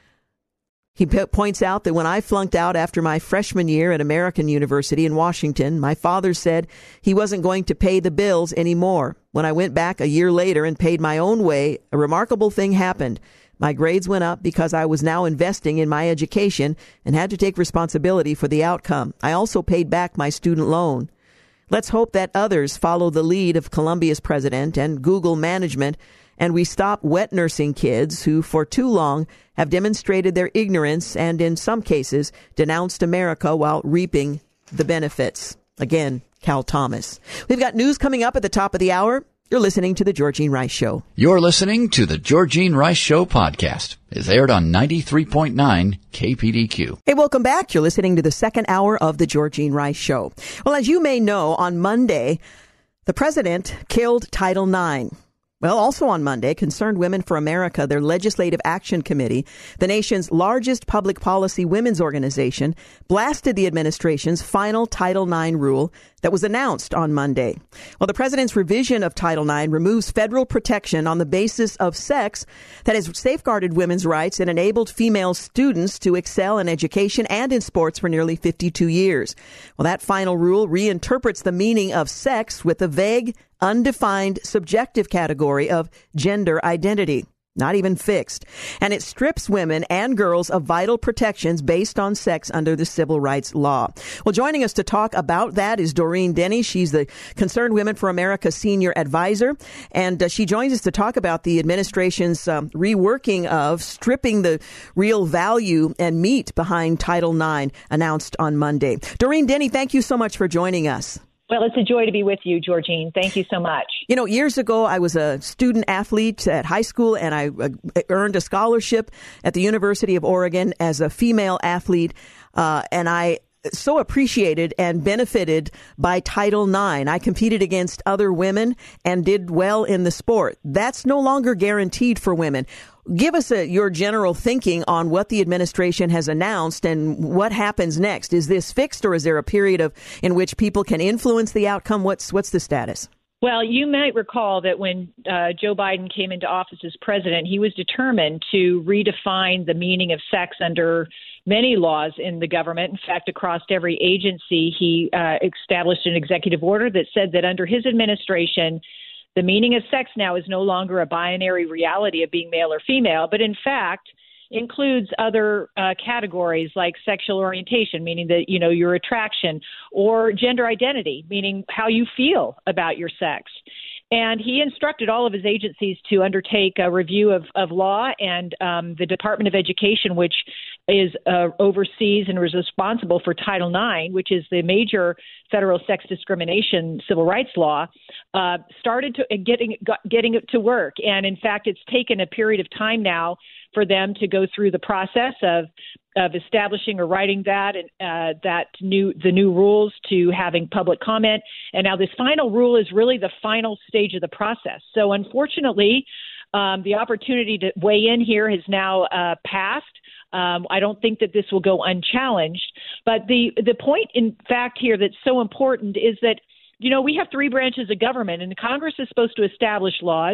He p- points out that when I flunked out after my freshman year at American University in Washington, my father said he wasn't going to pay the bills anymore. When I went back a year later and paid my own way, a remarkable thing happened. My grades went up because I was now investing in my education and had to take responsibility for the outcome. I also paid back my student loan. Let's hope that others follow the lead of Columbia's president and Google management, and we stop wet nursing kids who for too long have demonstrated their ignorance and in some cases denounced America while reaping the benefits. Again, Cal Thomas. We've got news coming up at the top of the hour. You're listening to The Georgene Rice Show. You're listening to The Georgene Rice Show podcast. It's aired on ninety-three point nine K P D Q. Hey, welcome back. You're listening to the second hour of The Georgene Rice Show. Well, as you may know, on Monday, the president killed Title nine. Well, also on Monday, Concerned Women for America, their Legislative Action Committee, the nation's largest public policy women's organization, blasted the administration's final Title nine rule that was announced on Monday. Well, the president's revision of Title nine removes federal protection on the basis of sex that has safeguarded women's rights and enabled female students to excel in education and in sports for nearly fifty-two years. Well, that final rule reinterprets the meaning of sex with a vague, undefined, subjective category of gender identity. Not even fixed. And it strips women and girls of vital protections based on sex under the civil rights law. Well, joining us to talk about that is Doreen Denny. She's the Concerned Women for America senior advisor. And uh, she joins us to talk about the administration's um, reworking of stripping the real value and meat behind Title nine announced on Monday. Doreen Denny, thank you so much for joining us. Well, it's a joy to be with you, Georgene. Thank you so much. You know, years ago, I was a student athlete at high school, and I earned a scholarship at the University of Oregon as a female athlete, uh, and I so appreciated and benefited by Title nine. I competed against other women and did well in the sport. That's no longer guaranteed for women. Give us a, your general thinking on what the administration has announced and what happens next. Is this fixed, or is there a period of in which people can influence the outcome? What's what's the status? Well, you might recall that when uh, Joe Biden came into office as president, he was determined to redefine the meaning of sex under many laws in the government. In fact, across every agency, he uh, established an executive order that said that under his administration, the meaning of sex now is no longer a binary reality of being male or female, but in fact includes other uh, categories like sexual orientation, meaning that, you know, your attraction, or gender identity, meaning how you feel about your sex. And he instructed all of his agencies to undertake a review of, of law, and um, the Department of Education, which is uh, oversees and is responsible for Title nine, which is the major federal sex discrimination civil rights law, uh, started to, uh, getting got, getting it to work. And in fact, it's taken a period of time now for them to go through the process of of establishing or writing that and uh, that new the new rules, to having public comment. And now this final rule is really the final stage of the process. So unfortunately, um, the opportunity to weigh in here has now uh, passed. Um, I don't think that this will go unchallenged. But the the point, in fact, here that's so important is that, you know, we have three branches of government, and Congress is supposed to establish laws.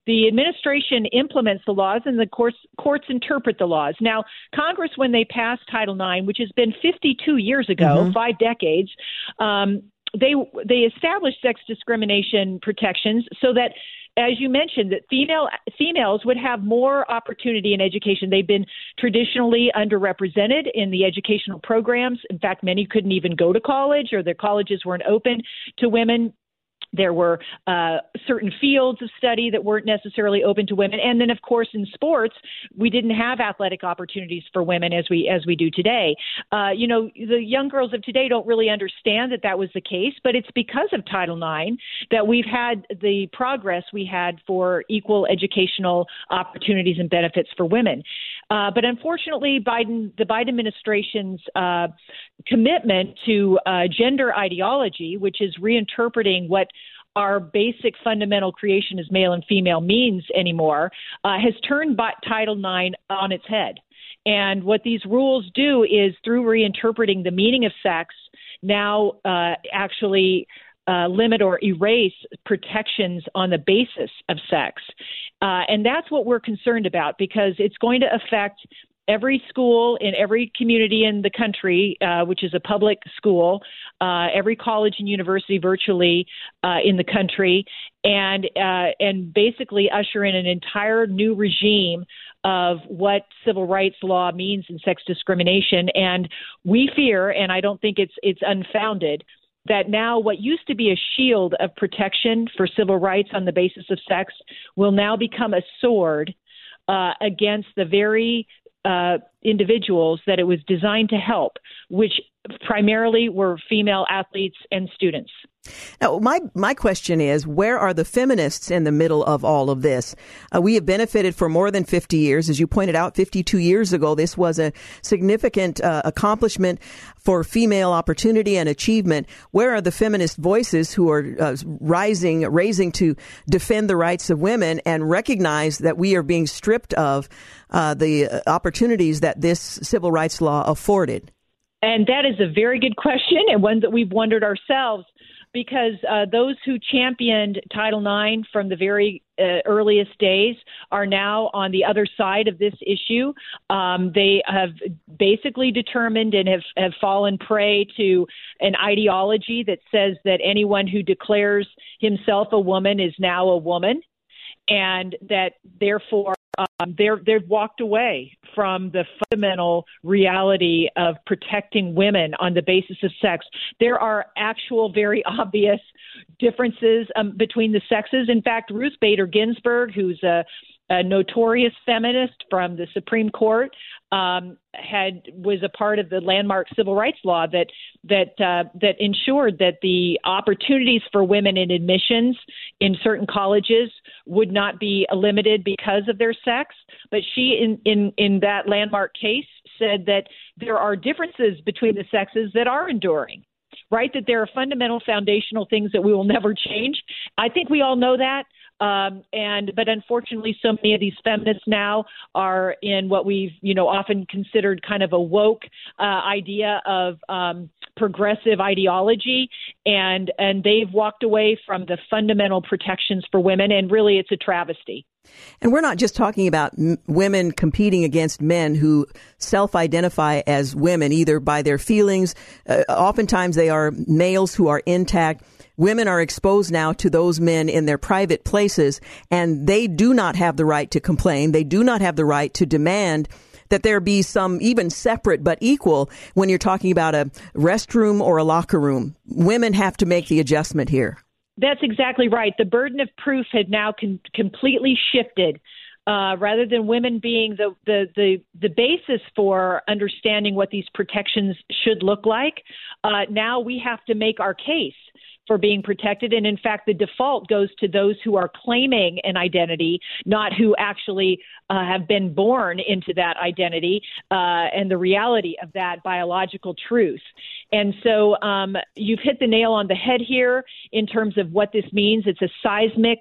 the administration implements the laws and the courts, courts interpret the laws. Now, Congress, when they passed Title nine, which has been fifty-two years ago, mm-hmm. five decades, um, they they established sex discrimination protections so that, as you mentioned, that female females would have more opportunity in education. They've been traditionally underrepresented in the educational programs. In fact, many couldn't even go to college, or their colleges weren't open to women. There were uh, certain fields of study that weren't necessarily open to women. And then, of course, in sports, we didn't have athletic opportunities for women as we as we do today. Uh, you know, the young girls of today don't really understand that that was the case, but it's because of Title nine that we've had the progress we had for equal educational opportunities and benefits for women. Uh, but unfortunately, Biden, the Biden administration's uh, commitment to uh, gender ideology, which is reinterpreting what our basic fundamental creation as male and female means anymore, uh, has turned Title nine on its head. And what these rules do is, through reinterpreting the meaning of sex, now uh, actually uh, limit or erase protections on the basis of sex. Uh, and that's what we're concerned about, because it's going to affect every school in every community in the country, uh, which is a public school, uh, every college and university virtually uh, in the country, and uh, and basically usher in an entire new regime of what civil rights law means in sex discrimination. And we fear, and I don't think it's it's unfounded, that now what used to be a shield of protection for civil rights on the basis of sex will now become a sword uh, against the very uh, individuals that it was designed to help, which primarily were female athletes and students. Now, my, my question is, where are the feminists in the middle of all of this? Uh, we have benefited for more than fifty years. As you pointed out, fifty-two years ago, this was a significant uh, accomplishment for female opportunity and achievement. Where are the feminist voices who are uh, rising, raising to defend the rights of women and recognize that we are being stripped of uh, the opportunities that this civil rights law afforded? And that is a very good question, and one that we've wondered ourselves, because uh, those who championed Title nine from the very uh, earliest days are now on the other side of this issue. Um, they have basically determined and have, have fallen prey to an ideology that says that anyone who declares himself a woman is now a woman, and that therefore Um, they're, they've walked away from the fundamental reality of protecting women on the basis of sex. There are actual, very obvious differences um, between the sexes. In fact, Ruth Bader Ginsburg, who's a, a notorious feminist from the Supreme Court, um, had was a part of the landmark civil rights law that that uh, that ensured that the opportunities for women in admissions in certain colleges would not be limited because of their sex. But she, in, in, in that landmark case, said that there are differences between the sexes that are enduring, right? That there are fundamental foundational things that we will never change. I think we all know that. Um, and but unfortunately, so many of these feminists now are in what we've, you know, often considered kind of a woke uh, idea of um, progressive ideology, and and they've walked away from the fundamental protections for women, and really it's a travesty. And we're not just talking about m- women competing against men who self-identify as women, either by their feelings. Uh, oftentimes they are males who are intact. Women are exposed now to those men in their private places, and they do not have the right to complain. They do not have the right to demand that there be some even separate but equal when you're talking about a restroom or a locker room. Women have to make the adjustment here. That's exactly right. The burden of proof had now con- completely shifted. Uh, rather than women being the, the, the, the basis for understanding what these protections should look like, uh, now we have to make our case for being protected. And in fact, the default goes to those who are claiming an identity, not who actually uh, have been born into that identity uh, and the reality of that biological truth. And so um, you've hit the nail on the head here in terms of what this means. It's a seismic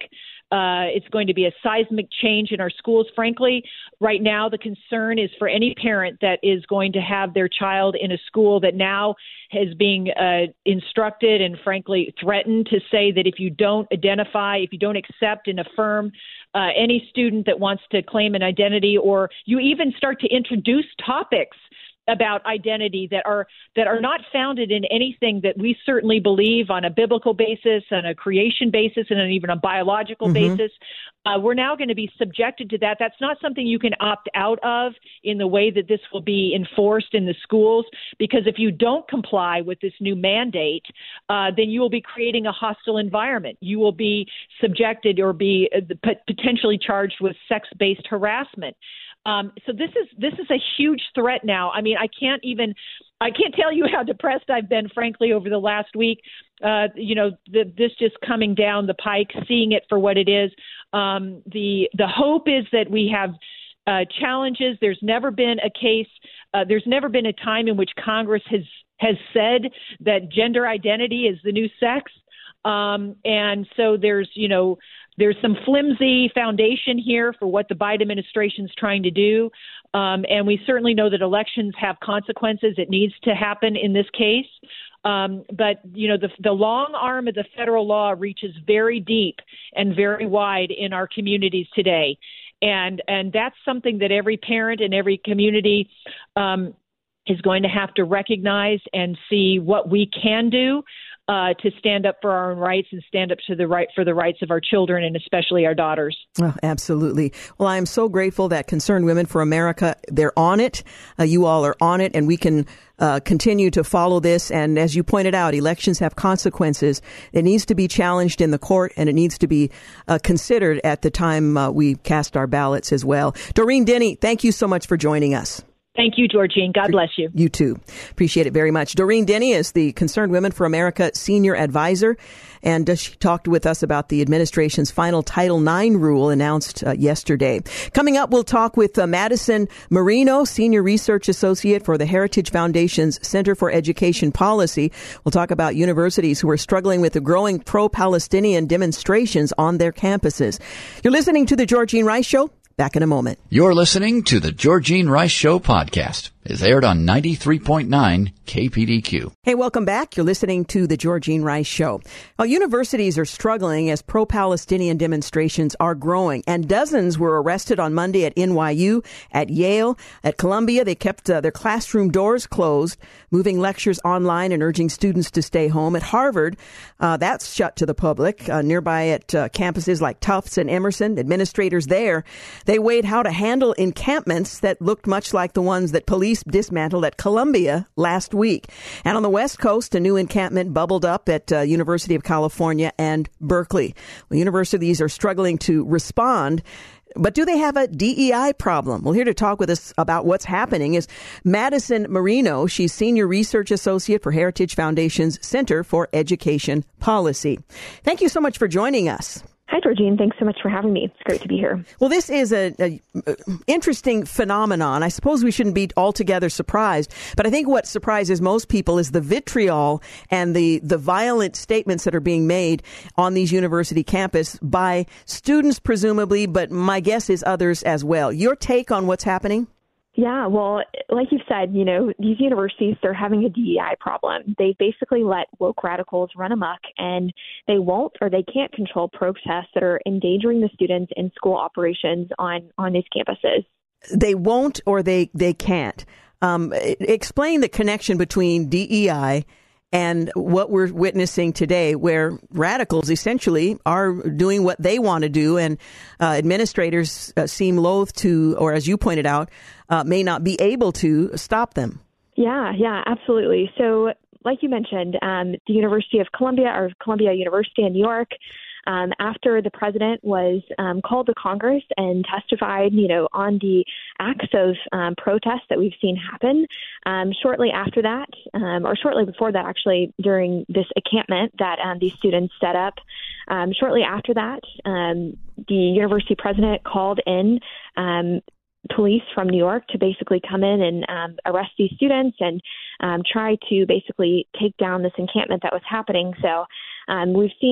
Uh, it's going to be a seismic change in our schools. Frankly, right now, the concern is for any parent that is going to have their child in a school that now is being uh, instructed and, frankly, threatened to say that if you don't identify, if you don't accept and affirm uh, any student that wants to claim an identity, or you even start to introduce topics about identity that are that are not founded in anything that we certainly believe on a biblical basis, on a creation basis, and even a biological mm-hmm. basis. Uh, we're now going to be subjected to that. That's not something you can opt out of in the way that this will be enforced in the schools, because if you don't comply with this new mandate, uh, then you will be creating a hostile environment. You will be subjected or be uh, potentially charged with sex-based harassment. Um, so this is this is a huge threat now. I mean, I can't even I can't tell you how depressed I've been, frankly, over the last week. Uh, you know, the, this just coming down the pike, seeing it for what it is. Um, the the hope is that we have uh, challenges. There's never been a case. Uh, there's never been a time in which Congress has has said that gender identity is the new sex. Um, and so there's, you know, there's some flimsy foundation here for what the Biden administration is trying to do. Um, and we certainly know that elections have consequences. It needs to happen in this case. Um, but, you know, the, the long arm of the federal law reaches very deep and very wide in our communities today. And and that's something that every parent and every community um, is going to have to recognize and see what we can do Uh, to stand up for our own rights and stand up to the right for the rights of our children and especially our daughters. Oh, absolutely. Well, I am so grateful that Concerned Women for America, they're on it. Uh, you all are on it, and we can uh, continue to follow this. And as you pointed out, elections have consequences. It needs to be challenged in the court, and it needs to be uh, considered at the time uh, we cast our ballots as well. Doreen Denny, thank you so much for joining us. Thank you, Georgene. God bless you. You too. Appreciate it very much. Doreen Denny is the Concerned Women for America Senior Advisor, and uh, she talked with us about the administration's final Title nine rule announced uh, yesterday. Coming up, we'll talk with uh, Madison Marino, Senior Research Associate for the Heritage Foundation's Center for Education Policy. We'll talk about universities who are struggling with the growing pro-Palestinian demonstrations on their campuses. You're listening to The Georgene Rice Show. Back in a moment. You're listening to the Georgene Rice Show podcast. It's aired on ninety-three point nine K P D Q. Hey, welcome back. You're listening to the Georgene Rice Show. Well, universities are struggling as pro-Palestinian demonstrations are growing, and dozens were arrested on Monday at N Y U, at Yale, at Columbia. They kept uh, their classroom doors closed, moving lectures online and urging students to stay home. At Harvard, uh, that's shut to the public. Uh, nearby at uh, campuses like Tufts and Emerson, administrators there, they weighed how to handle encampments that looked much like the ones that police dismantled at Columbia last week. And on the West Coast, a new encampment bubbled up at uh, University of California and Berkeley. Well, universities are struggling to respond. But do they have a D E I problem? Well, here to talk with us about what's happening is Madison Marino. She's Senior Research Associate for Heritage Foundation's Center for Education Policy. Thank you so much for joining us. Hi, Georgene. Thanks so much for having me. It's great to be here. Well, this is a, a, a interesting phenomenon. I suppose we shouldn't be altogether surprised, but I think what surprises most people is the vitriol and the, the violent statements that are being made on these university campus by students, presumably, but my guess is others as well. Your take on what's happening? Yeah, well, like you've said, you know, these universities, they're having a D E I problem. They basically let woke radicals run amok, and they won't or they can't control protests that are endangering the students in school operations on, on these campuses. They won't or they, they can't. Um, explain the connection between D E I and what we're witnessing today, where radicals essentially are doing what they want to do, and uh, administrators uh, seem loath to, or as you pointed out, uh, may not be able to stop them. Yeah, yeah, absolutely. So like you mentioned, um, the University of Columbia, or Columbia University in New York, Um, after the president was um, called to Congress and testified, you know, on the acts of um, protest that we've seen happen, um, shortly after that, um, or shortly before that, actually, during this encampment that um, these students set up, um, shortly after that, um, the university president called in um, police from New York to basically come in and um, arrest these students and um, try to basically take down this encampment that was happening. So um, we've seen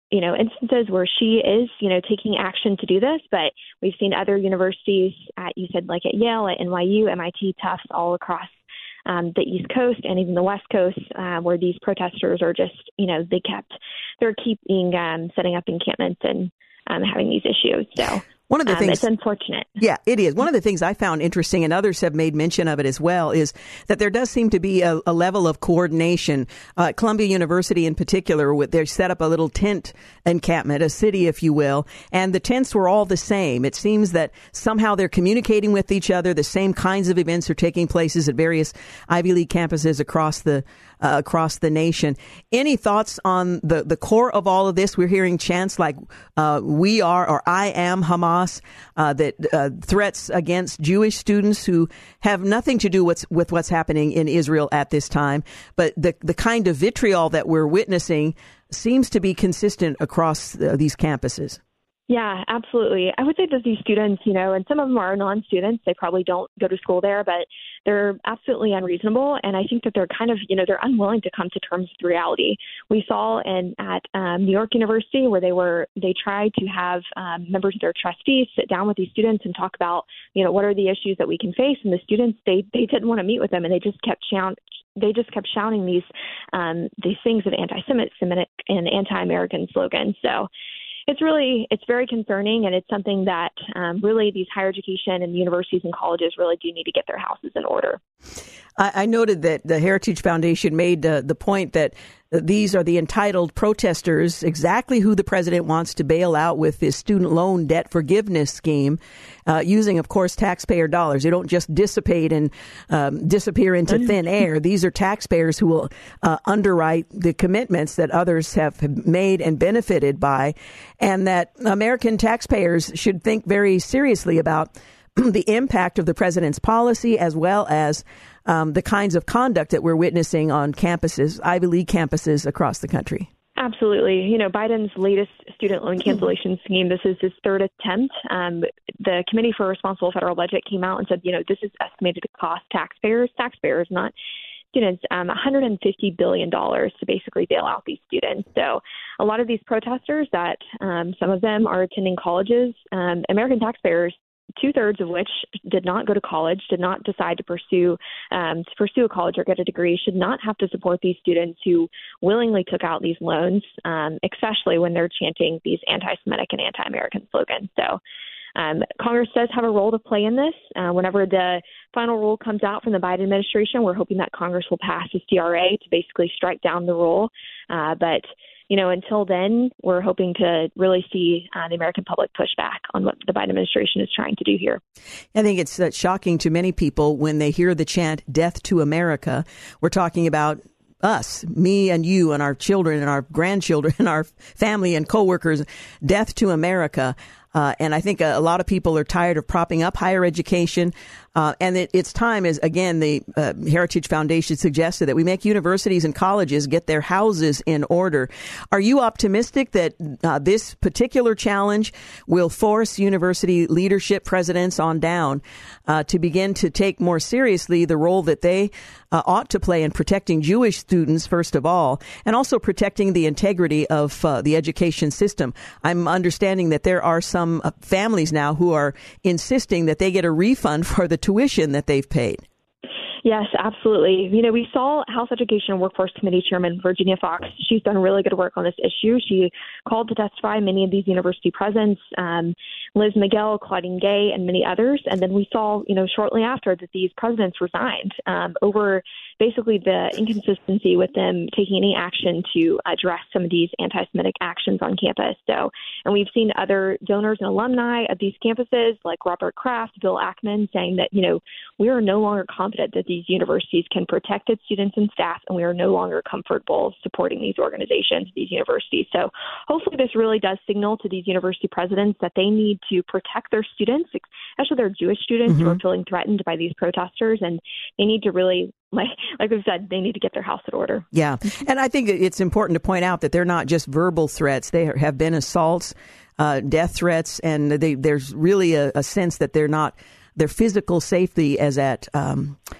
you know, instances where she is, you know, taking action to do this, but we've seen other universities, at, you said like at Yale, at N Y U, M I T, Tufts, all across um, the East Coast and even the West Coast, uh, where these protesters are just, you know, they kept, they're keeping, um, setting up encampments and um, having these issues. So one of the um, things, it's unfortunate. Yeah, it is. One of the things I found interesting, and others have made mention of it as well, is that there does seem to be a, a level of coordination. Uh, Columbia University in particular, with, they set up a little tent encampment, a city, if you will, and the tents were all the same. It seems that somehow they're communicating with each other. The same kinds of events are taking places at various Ivy League campuses across the uh, across the nation. Any thoughts on the, the core of all of this? We're hearing chants like uh, "We are" or "I am Hamas," uh, that uh, threats against Jewish students who have nothing to do with, with what's happening in Israel at this time. But the the kind of vitriol that we're witnessing seems to be consistent across uh, these campuses. Yeah, absolutely. I would say that these students, you know, and some of them are non-students, they probably don't go to school there, but they're absolutely unreasonable. And I think that they're kind of, you know, they're unwilling to come to terms with reality. We saw in at um, New York University where they were, they tried to have um, members of their trustees sit down with these students and talk about, you know, what are the issues that we can face. And the students, they, they didn't want to meet with them, and they just kept shouting. They just kept shouting these um, these things of anti-Semitic and anti-American slogans. So it's really, it's very concerning, and it's something that um, really these higher education and universities and colleges really do need to get their houses in order. I, I noted that the Heritage Foundation made uh, the point that these are the entitled protesters, exactly who the president wants to bail out with this student loan debt forgiveness scheme, uh, using, of course, taxpayer dollars. They don't just dissipate and um, disappear into thin air. These are taxpayers who will uh, underwrite the commitments that others have made and benefited by, and that American taxpayers should think very seriously about the impact of the president's policy, as well as um, the kinds of conduct that we're witnessing on campuses, Ivy League campuses across the country. Absolutely. You know, Biden's latest student loan cancellation scheme, this is his third attempt. Um, the Committee for Responsible Federal Budget came out and said, you know, this is estimated to cost taxpayers, taxpayers, not students, um, one hundred fifty billion dollars to basically bail out these students. So a lot of these protesters that um, some of them are attending colleges, um, American taxpayers, two-thirds of which did not go to college, did not decide to pursue um, to pursue a college or get a degree, should not have to support these students who willingly took out these loans, um, especially when they're chanting these anti-Semitic and anti-American slogans. So um, Congress does have a role to play in this. Uh, whenever the final rule comes out from the Biden administration, we're hoping that Congress will pass a C R A to basically strike down the rule. Uh, but You know, until then, we're hoping to really see uh, the American public push back on what the Biden administration is trying to do here. I think it's uh, shocking to many people when they hear the chant, "Death to America." We're talking about us, me and you and our children and our grandchildren and our family and coworkers. Death to America. Uh, and I think a, a lot of people are tired of propping up higher education. Uh, and it, it's time, as again, the uh, Heritage Foundation suggested, that we make universities and colleges get their houses in order. Are you optimistic that uh, this particular challenge will force university leadership, presidents on down, uh, to begin to take more seriously the role that they uh, ought to play in protecting Jewish students, first of all, and also protecting the integrity of uh, the education system? I'm understanding that there are some uh, families now who are insisting that they get a refund for the tuition that they've paid. Yes, absolutely. You know, we saw House Education and Workforce Committee Chairman Virginia Foxx. She's done really good work on this issue. She called to testify many of these university presidents, um, Liz Miguel, Claudine Gay, and many others. And then we saw, you know, shortly after that these presidents resigned um, over basically the inconsistency with them taking any action to address some of these anti-Semitic actions on campus. So, and we've seen other donors and alumni of these campuses like Robert Kraft, Bill Ackman, saying that, you know, we are no longer confident that these universities can protect its students and staff, and we are no longer comfortable supporting these organizations, these universities. So hopefully this really does signal to these university presidents that they need to protect their students, especially their Jewish students mm-hmm. who are feeling threatened by these protesters, and they need to really, like like we've said, they need to get their house in order. Yeah. And I think it's important to point out that they're not just verbal threats. They have been assaults, uh, death threats, and they, there's really a, a sense that they're not, their physical safety is at um,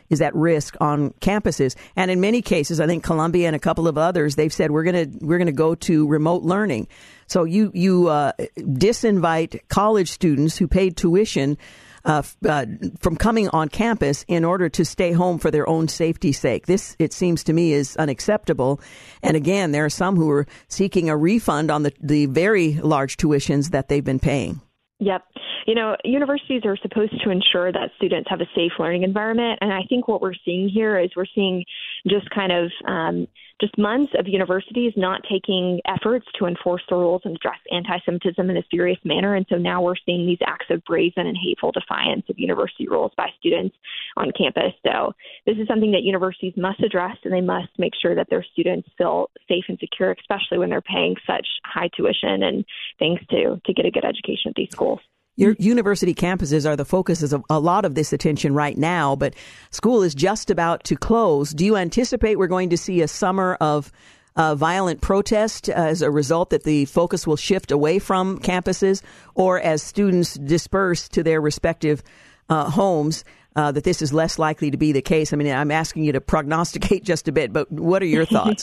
is at risk on campuses. And in many cases, I think Columbia and a couple of others, they've said we're going to we're going to go to remote learning. So you you uh, disinvite college students who paid tuition uh, uh, from coming on campus in order to stay home for their own safety's sake. This, it seems to me, is unacceptable. And again, there are some who are seeking a refund on the, the very large tuitions that they've been paying. Yep. You know, universities are supposed to ensure that students have a safe learning environment. And I think what we're seeing here is we're seeing just kind of um, just months of universities not taking efforts to enforce the rules and address anti-Semitism in a serious manner. And so now we're seeing these acts of brazen and hateful defiance of university rules by students on campus. So this is something that universities must address, and they must make sure that their students feel safe and secure, especially when they're paying such high tuition and things to, to get a good education at these schools. Your university campuses are the focuses of a lot of this attention right now, but school is just about to close. Do you anticipate we're going to see a summer of uh, violent protest as a result that the focus will shift away from campuses, or as students disperse to their respective uh, homes, uh, that this is less likely to be the case? I mean, I'm asking you to prognosticate just a bit, but what are your thoughts?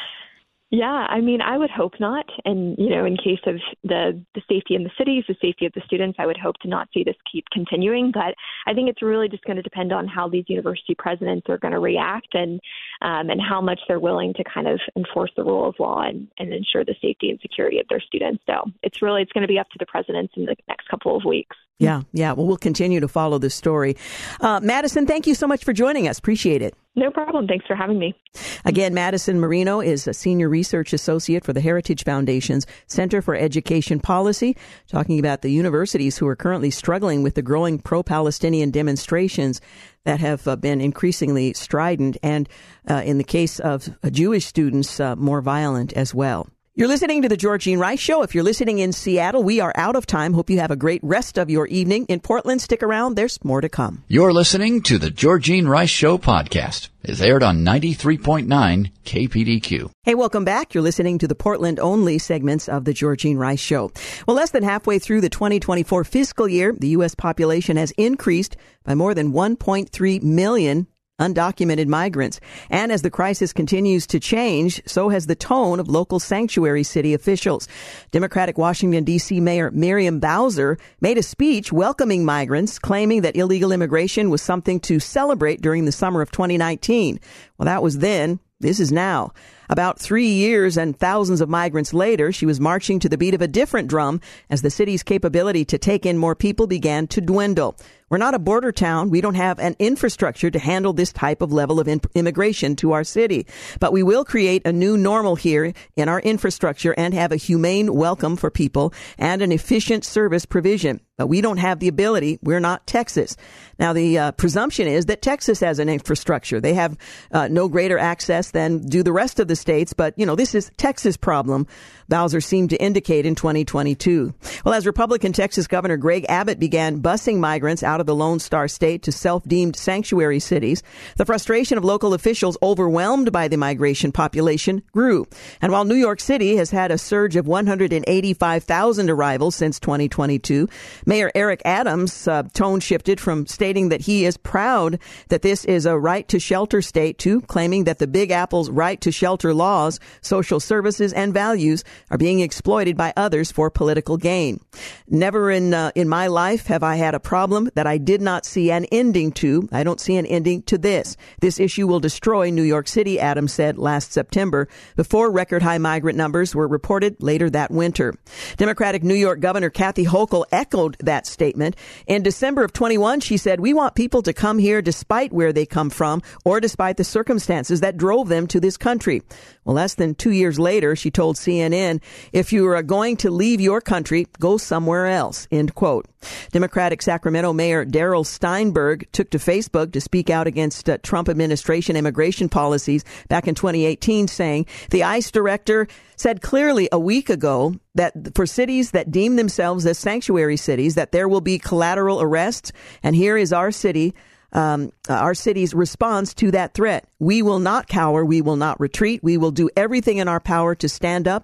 Yeah, I mean, I would hope not. And, you know, in case of the, the safety in the cities, the safety of the students, I would hope to not see this keep continuing. But I think it's really just going to depend on how these university presidents are going to react and um, and how much they're willing to kind of enforce the rule of law and, and ensure the safety and security of their students. So it's really, it's going to be up to the presidents in the next couple of weeks. Yeah, yeah. Well, we'll continue to follow this story. Uh, Madison, thank you so much for joining us. Appreciate it. No problem. Thanks for having me. Again, Madison Marino is a senior research associate for the Heritage Foundation's Center for Education Policy, talking about the universities who are currently struggling with the growing pro-Palestinian demonstrations that have uh, been increasingly strident and, uh, in the case of uh, Jewish students, uh, more violent as well. You're listening to the Georgene Rice Show. If you're listening in Seattle, we are out of time. Hope you have a great rest of your evening. In Portland, stick around. There's more to come. You're listening to the Georgene Rice Show podcast. It's aired on ninety-three point nine K P D Q. Hey, welcome back. You're listening to the Portland-only segments of the Georgene Rice Show. Well, less than halfway through the twenty twenty-four fiscal year, the U S population has increased by more than one point three million undocumented migrants. And as the crisis continues to change, so has the tone of local sanctuary city officials. Democratic Washington, D C Mayor Miriam Bowser made a speech welcoming migrants, claiming that illegal immigration was something to celebrate during the summer of twenty nineteen. Well, that was then. This is now. About three years and thousands of migrants later, she was marching to the beat of a different drum as the city's capability to take in more people began to dwindle. We're not a border town. We don't have an infrastructure to handle this type of level of in- immigration to our city. But we will create a new normal here in our infrastructure and have a humane welcome for people and an efficient service provision. But we don't have the ability. We're not Texas. Now, the uh, presumption is that Texas has an infrastructure. They have uh, no greater access than do the rest of the states. But, you know, this is Texas' problem, Bowser seemed to indicate in twenty twenty-two. Well, as Republican Texas Governor Greg Abbott began busing migrants out of the Lone Star State to self-deemed sanctuary cities, the frustration of local officials overwhelmed by the migration population grew. And while New York City has had a surge of one hundred eighty-five thousand arrivals since twenty twenty-two, Mayor Eric Adams' uh, tone shifted from stating that he is proud that this is a right to shelter state to claiming that the Big Apple's right to shelter laws, social services, and values are being exploited by others for political gain. Never in uh, in my life have I had a problem that I did not see an ending to. I don't see an ending to this. This issue will destroy New York City, Adams said last September, before record high migrant numbers were reported later that winter. Democratic New York Governor Kathy Hochul echoed that statement. In December of twenty-one, she said, "We want people to come here despite where they come from or despite the circumstances that drove them to this country." Well, less than two years later, she told C N N, "If you are going to leave your country, go somewhere else," end quote. Democratic Sacramento Mayor Darrell Steinberg took to Facebook to speak out against uh, Trump administration immigration policies back in twenty eighteen, saying the ICE director said clearly a week ago that for cities that deem themselves as sanctuary cities, that there will be collateral arrests. And here is our city, um, our city's response to that threat. We will not cower. We will not retreat. We will do everything in our power to stand up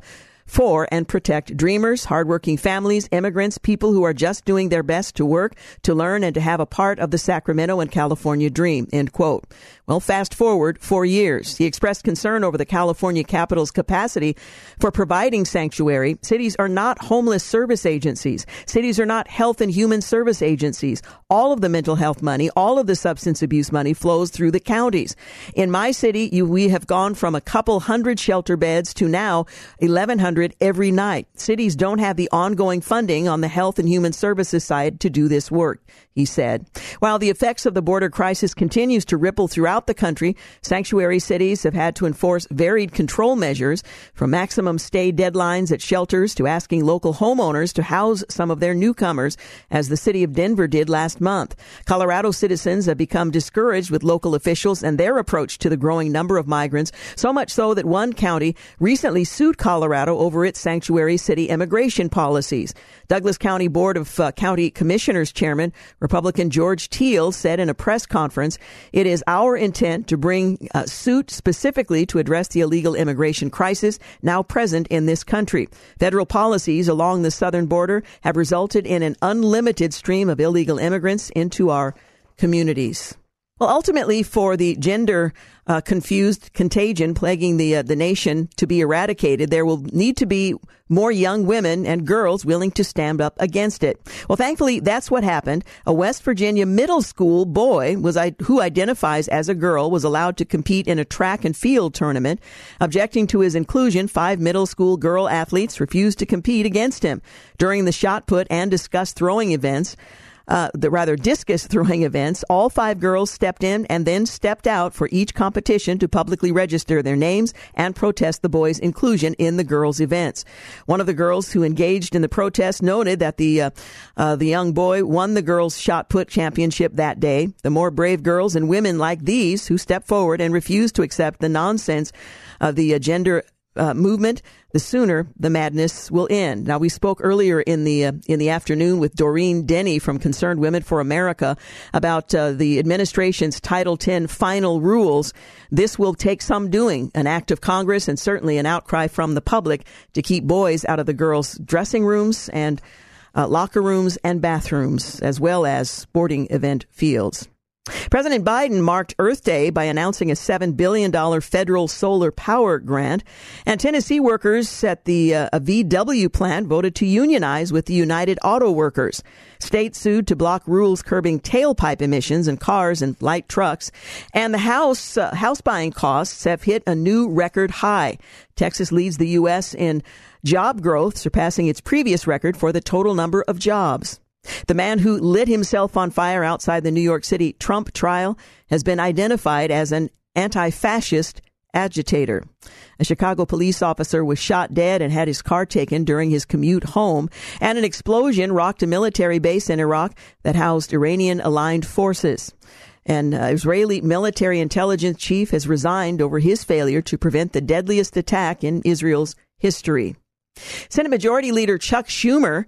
for and protect dreamers, hardworking families, immigrants, people who are just doing their best to work, to learn, and to have a part of the Sacramento and California dream, end quote. Well, fast forward four years. He expressed concern over the California Capitol's capacity for providing sanctuary. Cities are not homeless service agencies. Cities are not health and human service agencies. All of the mental health money, all of the substance abuse money flows through the counties. In my city, you, we have gone from a couple hundred shelter beds to now eleven hundred every night. Cities don't have the ongoing funding on the health and human services side to do this work, he said. While the effects of the border crisis continues to ripple throughout the country, sanctuary cities have had to enforce varied control measures, from maximum stay deadlines at shelters to asking local homeowners to house some of their newcomers, as the city of Denver did last month. Colorado citizens have become discouraged with local officials and their approach to the growing number of migrants, so much so that one county recently sued Colorado over its sanctuary city immigration policies. Douglas County Board of uh, County Commissioners Chairman Republican George Teal said in a press conference, "It is our intent to bring a suit specifically to address the illegal immigration crisis now present in this country. Federal policies along the southern border have resulted in an unlimited stream of illegal immigrants into our communities." Well, ultimately, for the gender uh, confused contagion plaguing the uh, the nation to be eradicated, there will need to be more young women and girls willing to stand up against it. Well, thankfully, that's what happened. A West Virginia middle school boy was who identifies as a girl was allowed to compete in a track and field tournament. Objecting to his inclusion, five middle school girl athletes refused to compete against him. During the shot put and discus throwing events, Uh, the rather discus throwing events, all five girls stepped in and then stepped out for each competition to publicly register their names and protest the boys' inclusion in the girls' events. One of the girls who engaged in the protest noted that the uh, uh, the young boy won the girls' shot put championship that day. The more brave girls and women like these who step forward and refuse to accept the nonsense of the uh, gender Uh, movement, the sooner the madness will end. Now, we spoke earlier in the uh, in the afternoon with Doreen Denny from Concerned Women for America about uh, the administration's Title ten final rules. This will take some doing, an act of Congress and certainly an outcry from the public to keep boys out of the girls' dressing rooms and uh, locker rooms and bathrooms, as well as sporting event fields. President Biden marked Earth Day by announcing a seven billion dollars federal solar power grant, and Tennessee workers at the uh, a V W plant voted to unionize with the United Auto Workers. States sued to block rules curbing tailpipe emissions in cars and light trucks, and the house uh, house buying costs have hit a new record high. Texas leads the U S in job growth, surpassing its previous record for the total number of jobs. The man who lit himself on fire outside the New York City Trump trial has been identified as an anti-fascist agitator. A Chicago police officer was shot dead and had his car taken during his commute home, and an explosion rocked a military base in Iraq that housed Iranian-aligned forces. An uh, Israeli military intelligence chief has resigned over his failure to prevent the deadliest attack in Israel's history. Senate Majority Leader Chuck Schumer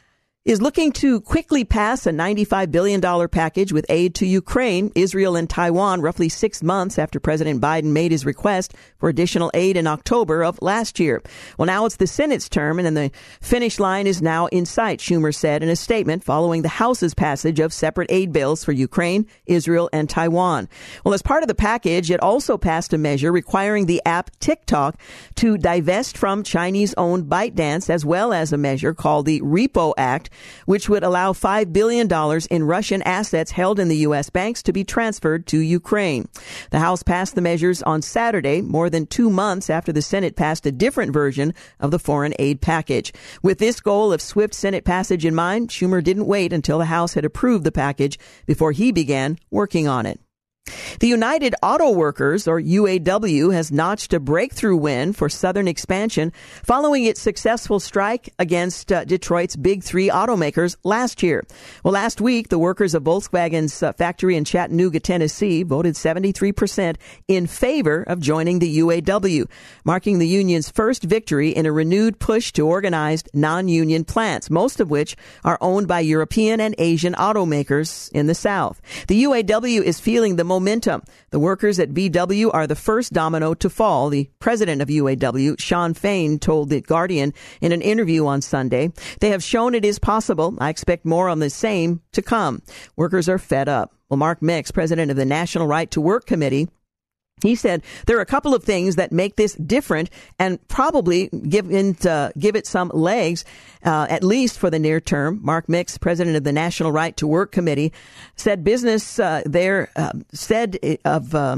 is looking to quickly pass a ninety-five billion dollars package with aid to Ukraine, Israel, and Taiwan roughly six months after President Biden made his request for additional aid in October of last year. Well, now it's the Senate's term, and the finish line is now in sight, Schumer said in a statement following the House's passage of separate aid bills for Ukraine, Israel, and Taiwan. Well, as part of the package, it also passed a measure requiring the app TikTok to divest from Chinese-owned ByteDance, as well as a measure called the Repo Act, which would allow five billion dollars in Russian assets held in the U S banks to be transferred to Ukraine. The House passed the measures on Saturday, more than two months after the Senate passed a different version of the foreign aid package. With this goal of swift Senate passage in mind, Schumer didn't wait until the House had approved the package before he began working on it. The United Auto Workers, or U A W, has notched a breakthrough win for Southern expansion following its successful strike against uh, Detroit's big three automakers last year. Well, last week, the workers of Volkswagen's uh, factory in Chattanooga, Tennessee, voted seventy-three percent in favor of joining the U A W, marking the union's first victory in a renewed push to organized non-union plants, most of which are owned by European and Asian automakers in the South. The U A W is feeling the momentum. The workers at V W are the first domino to fall. The president of U A W, Sean Fain, told The Guardian in an interview on Sunday, "They have shown it is possible. I expect more on the same to come." Workers are fed up. Well, Mark Mix, president of the National Right to Work Committee, he said there are a couple of things that make this different and probably give it, uh, give it some legs, uh, at least for the near term. Mark Mix, president of the National Right to Work Committee, said business uh, there uh, said of uh,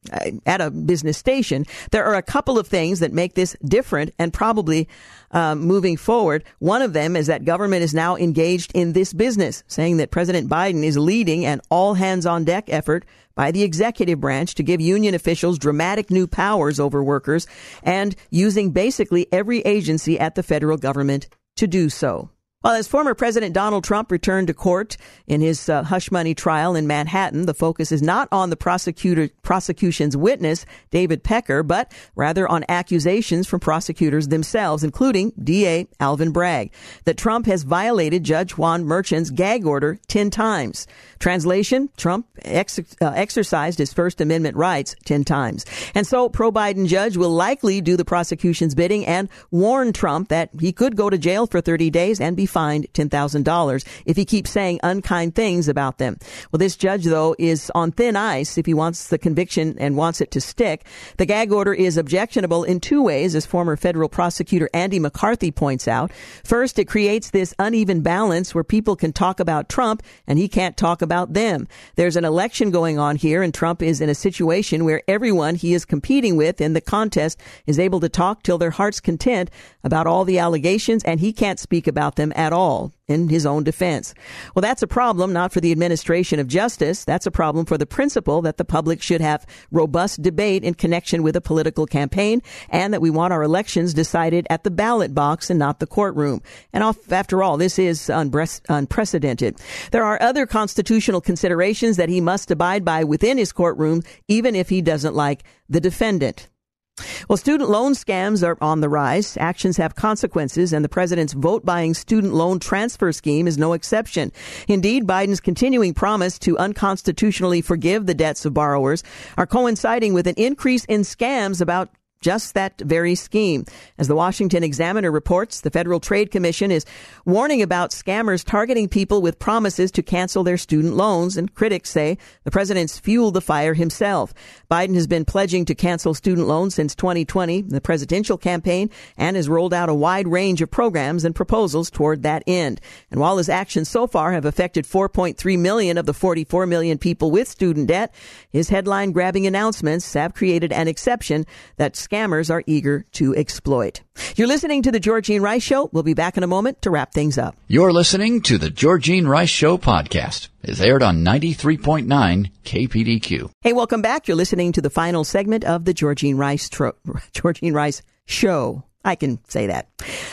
at a business station, there are a couple of things that make this different and probably uh, moving forward. One of them is that government is now engaged in this business, saying that President Biden is leading an all-hands-on-deck effort by the executive branch to give union officials dramatic new powers over workers and using basically every agency at the federal government to do so. Well, as former President Donald Trump returned to court in his uh, hush money trial in Manhattan, the focus is not on the prosecutor, prosecution's witness, David Pecker, but rather on accusations from prosecutors themselves, including D A Alvin Bragg, that Trump has violated Judge Juan Merchan's gag order ten times. Translation, Trump ex- uh, exercised his First Amendment rights ten times. And so pro-Biden judge will likely do the prosecution's bidding and warn Trump that he could go to jail for thirty days and be fined ten thousand dollars if he keeps saying unkind things about them. Well, this judge, though, is on thin ice if he wants the conviction and wants it to stick. The gag order is objectionable in two ways, as former federal prosecutor Andy McCarthy points out. First, it creates this uneven balance where people can talk about Trump and he can't talk about them. There's an election going on here, and Trump is in a situation where everyone he is competing with in the contest is able to talk till their heart's content about all the allegations, and he can't speak about them at all in his own defense. Well, that's a problem not for the administration of justice. That's a problem for the principle that the public should have robust debate in connection with a political campaign, and that we want our elections decided at the ballot box and not the courtroom. And after all, this is unbre- unprecedented. There are other constitutional considerations that he must abide by within his courtroom, even if he doesn't like the defendant. Well, student loan scams are on the rise. Actions have consequences, and the president's vote-buying student loan transfer scheme is no exception. Indeed, Biden's continuing promise to unconstitutionally forgive the debts of borrowers are coinciding with an increase in scams about just that very scheme. As the Washington Examiner reports, the Federal Trade Commission is warning about scammers targeting people with promises to cancel their student loans, and critics say the president's fueled the fire himself. Biden has been pledging to cancel student loans since twenty twenty, the presidential campaign, and has rolled out a wide range of programs and proposals toward that end. And while his actions so far have affected four point three million of the forty-four million people with student debt, his headline-grabbing announcements have created an exception that scammers are eager to exploit. You're listening to The Georgene Rice Show. We'll be back in a moment to wrap things up. You're listening to The Georgene Rice Show podcast. It's aired on ninety-three point nine K P D Q. Hey, welcome back. You're listening to the final segment of The Georgene Rice, tro- Georgene Rice Show. I can say that.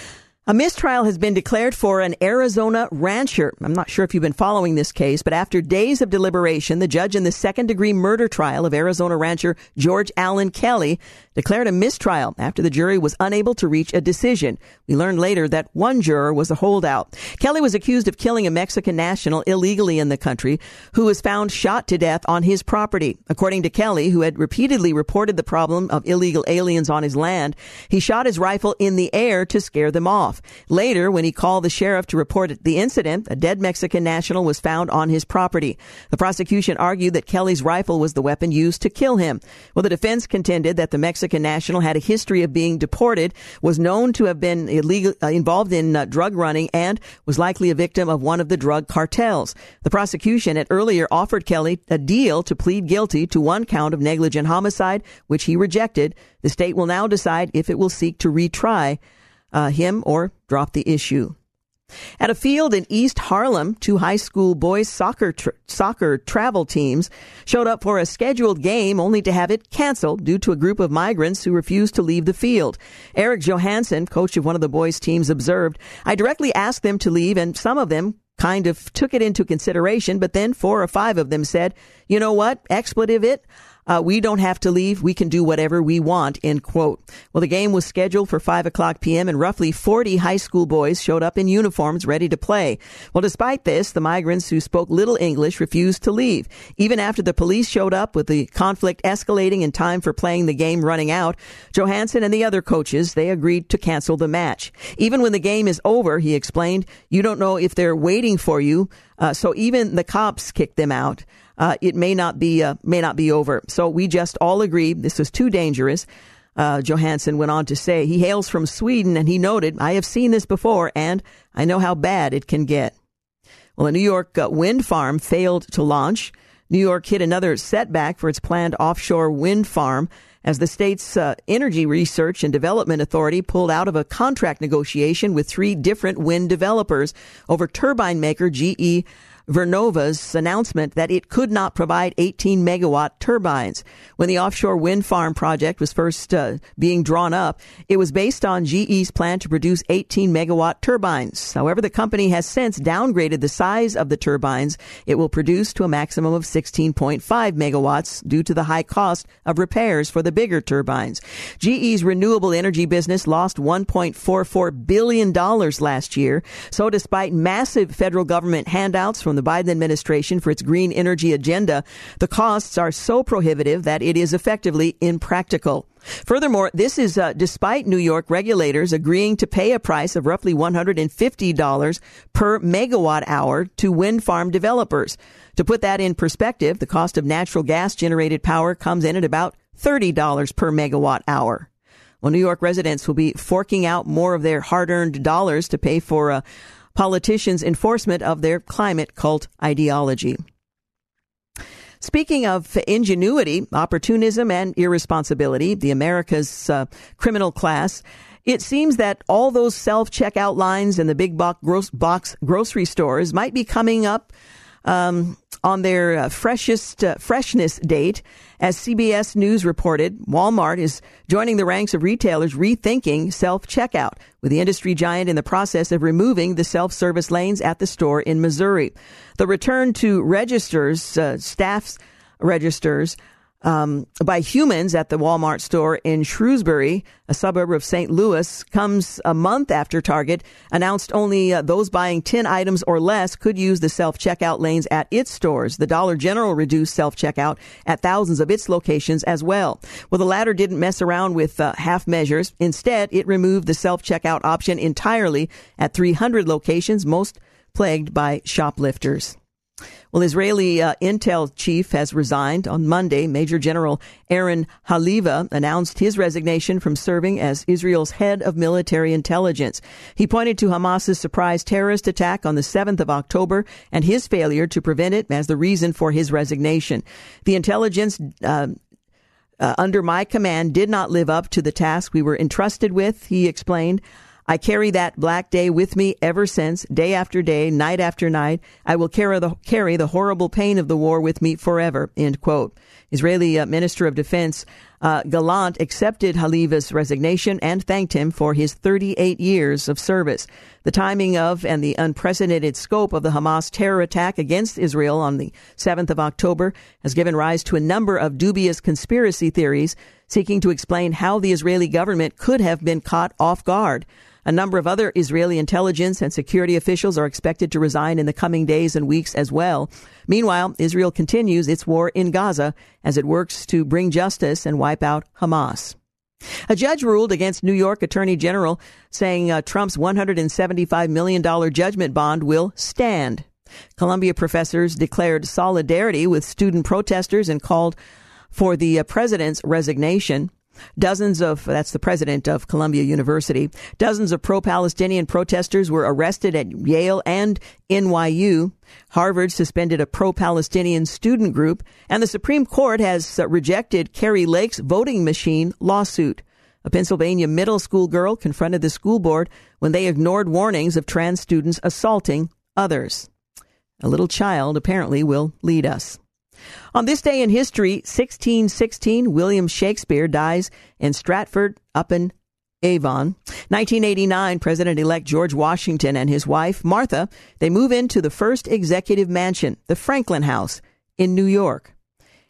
A mistrial has been declared for an Arizona rancher. I'm not sure if you've been following this case, but after days of deliberation, the judge in the second-degree murder trial of Arizona rancher George Allen Kelly declared a mistrial after the jury was unable to reach a decision. We learned later that one juror was a holdout. Kelly was accused of killing a Mexican national illegally in the country who was found shot to death on his property. According to Kelly, who had repeatedly reported the problem of illegal aliens on his land, he shot his rifle in the air to scare them off. Later, when he called the sheriff to report the incident, a dead Mexican national was found on his property. The prosecution argued that Kelly's rifle was the weapon used to kill him. Well, the defense contended that the Mexican national had a history of being deported, was known to have been illegal, uh, involved in uh, drug running, and was likely a victim of one of the drug cartels. The prosecution had earlier offered Kelly a deal to plead guilty to one count of negligent homicide, which he rejected. The state will now decide if it will seek to retry Uh, him or drop the issue. At a field in East Harlem, two high school boys soccer tra- soccer travel teams showed up for a scheduled game only to have it canceled due to a group of migrants who refused to leave the field. Eric Johansson, coach of one of the boys' teams, observed, "I directly asked them to leave, and some of them kind of took it into consideration, but then four or five of them said, 'You know what? Expletive it. Uh, we don't have to leave. We can do whatever we want, end quote. Well, the game was scheduled for five o'clock p.m. and roughly forty high school boys showed up in uniforms ready to play. Well, despite this, the migrants who spoke little English refused to leave. Even after the police showed up with the conflict escalating and time for playing the game running out, Johansson and the other coaches, they agreed to cancel the match. Even when the game is over, he explained, you don't know if they're waiting for you, uh, so even the cops kicked them out. Uh, it may not be uh, may not be over. So we just all agreed this was too dangerous. Uh, Johansson went on to say he hails from Sweden, and he noted, I have seen this before, and I know how bad it can get. Well, a New York uh, wind farm failed to launch. New York hit another setback for its planned offshore wind farm as the state's uh, Energy Research and Development Authority pulled out of a contract negotiation with three different wind developers over turbine maker G E Vernova's announcement that it could not provide eighteen megawatt turbines. When the offshore wind farm project was first uh, being drawn up, it was based on G E's plan to produce eighteen megawatt turbines. However, the company has since downgraded the size of the turbines it will produce to a maximum of sixteen point five megawatts due to the high cost of repairs for the bigger turbines. G E's renewable energy business lost one point four four billion dollars last year. So despite massive federal government handouts from the Biden administration for its green energy agenda, the costs are so prohibitive that it is effectively impractical. Furthermore, this is uh, despite New York regulators agreeing to pay a price of roughly one hundred fifty dollars per megawatt hour to wind farm developers. To put that in perspective, the cost of natural gas generated power comes in at about thirty dollars per megawatt hour. Well, New York residents will be forking out more of their hard-earned dollars to pay for a uh, politicians' enforcement of their climate cult ideology. Speaking of ingenuity, opportunism, and irresponsibility, the America's uh, criminal class, it seems that all those self-checkout lines in the big box, gross box grocery stores might be coming up um, on their uh, freshest uh, freshness date. As C B S News reported, Walmart is joining the ranks of retailers rethinking self-checkout, with the industry giant in the process of removing the self-service lanes at the store in Missouri. The return to registers, uh, staff's registers, Um, by humans at the Walmart store in Shrewsbury, a suburb of Saint Louis, comes a month after Target announced only uh, those buying ten items or less could use the self-checkout lanes at its stores. The Dollar General reduced self-checkout at thousands of its locations as well. Well, the latter didn't mess around with uh, half measures. Instead, it removed the self-checkout option entirely at three hundred locations, most plagued by shoplifters. Well, Israeli uh, intel chief has resigned. On Monday, Major General Aaron Haliva announced his resignation from serving as Israel's head of military intelligence. He pointed to Hamas's surprise terrorist attack on the seventh of October and his failure to prevent it as the reason for his resignation. The intelligence uh, uh, under my command did not live up to the task we were entrusted with, he explained. I carry that black day with me ever since, day after day, night after night. I will carry the, carry the horrible pain of the war with me forever, end quote. Israeli uh, Minister of Defense uh, Gallant accepted Haliva's resignation and thanked him for his thirty-eight years of service. The timing of and the unprecedented scope of the Hamas terror attack against Israel on the seventh of October has given rise to a number of dubious conspiracy theories seeking to explain how the Israeli government could have been caught off guard. A number of other Israeli intelligence and security officials are expected to resign in the coming days and weeks as well. Meanwhile, Israel continues its war in Gaza as it works to bring justice and wipe out Hamas. A judge ruled against New York Attorney General, saying uh, Trump's one hundred seventy-five million dollars judgment bond will stand. Columbia professors declared solidarity with student protesters and called for the uh, president's resignation. Dozens of, that's the president of Columbia University, dozens of pro-Palestinian protesters were arrested at Yale and N Y U. Harvard suspended a pro-Palestinian student group, and the Supreme Court has uh, rejected Carrie Lake's voting machine lawsuit. A Pennsylvania middle school girl confronted the school board when they ignored warnings of trans students assaulting others. A little child apparently will lead us. On this day in history, sixteen sixteen, William Shakespeare dies in Stratford-upon-Avon. nineteen eighty-nine, President-elect George Washington and his wife, Martha, they move into the first executive mansion, the Franklin House, in New York.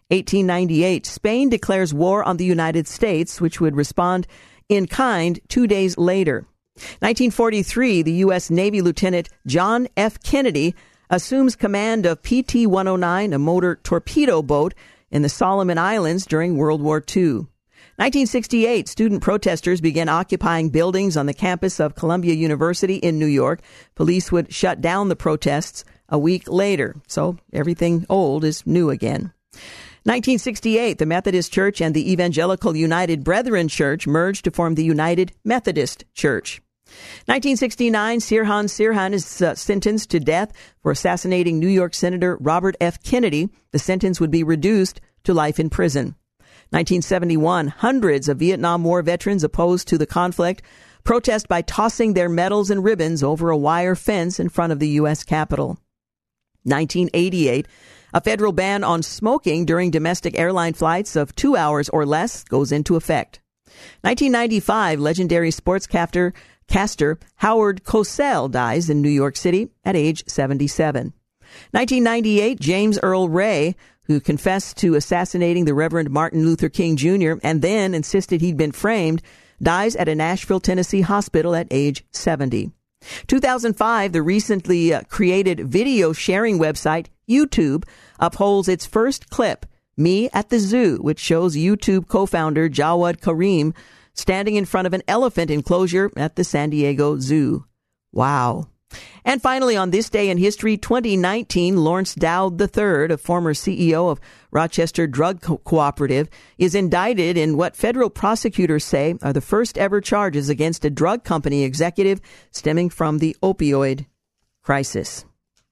eighteen ninety-eight, Spain declares war on the United States, which would respond in kind two days later. nineteen forty-three, the U S Navy Lieutenant John F. Kennedy assumes command of P T one oh nine, a motor torpedo boat, in the Solomon Islands during World War Two. nineteen sixty-eight, student protesters began occupying buildings on the campus of Columbia University in New York. Police would shut down the protests a week later. So everything old is new again. nineteen sixty-eight, the Methodist Church and the Evangelical United Brethren Church merged to form the United Methodist Church. nineteen sixty-nine, Sirhan Sirhan is uh, sentenced to death for assassinating New York Senator Robert F. Kennedy. The sentence would be reduced to life in prison. nineteen seventy-one, hundreds of Vietnam War veterans opposed to the conflict protest by tossing their medals and ribbons over a wire fence in front of the U S Capitol. nineteen eighty-eight, a federal ban on smoking during domestic airline flights of two hours or less goes into effect. nineteen ninety-five, legendary sportscaster caster Howard Cosell dies in New York City at age seventy-seven. nineteen ninety-eight, James Earl Ray, who confessed to assassinating the Reverend Martin Luther King Junior and then insisted he'd been framed, dies at a Nashville, Tennessee hospital at age seventy. two thousand five, the recently uh, created video sharing website YouTube upholds its first clip, Me at the Zoo, which shows YouTube co-founder Jawad Karim standing in front of an elephant enclosure at the San Diego Zoo. Wow. And finally, on this day in history, twenty nineteen, Lawrence Dowd the third, a former C E O of Rochester Drug Co- Cooperative, is indicted in what federal prosecutors say are the first ever charges against a drug company executive stemming from the opioid crisis.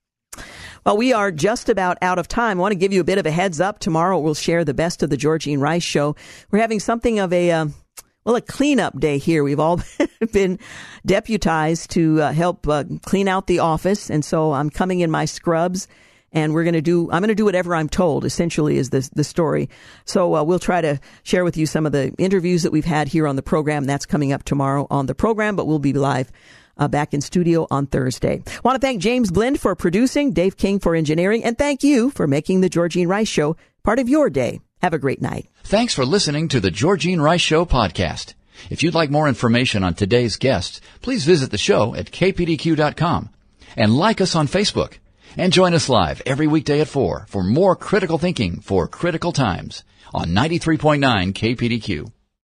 Well, we are just about out of time. I want to give you a bit of a heads up. Tomorrow we'll share the best of the Georgene Rice Show. We're having something of a... Uh, Well, a cleanup day here. We've all been deputized to uh, help uh, clean out the office. And so I'm coming in my scrubs and we're going to do, I'm going to do whatever I'm told, essentially, is the, the story. So uh, we'll try to share with you some of the interviews that we've had here on the program. That's coming up tomorrow on the program, but we'll be live uh, back in studio on Thursday. I want to thank James Blend for producing, Dave King for engineering, and thank you for making the Georgene Rice Show part of your day. Have a great night. Thanks for listening to the Georgene Rice Show podcast. If you'd like more information on today's guests, please visit the show at k p d q dot com and like us on Facebook. And join us live every weekday at four for more critical thinking for critical times on ninety-three point nine K P D Q.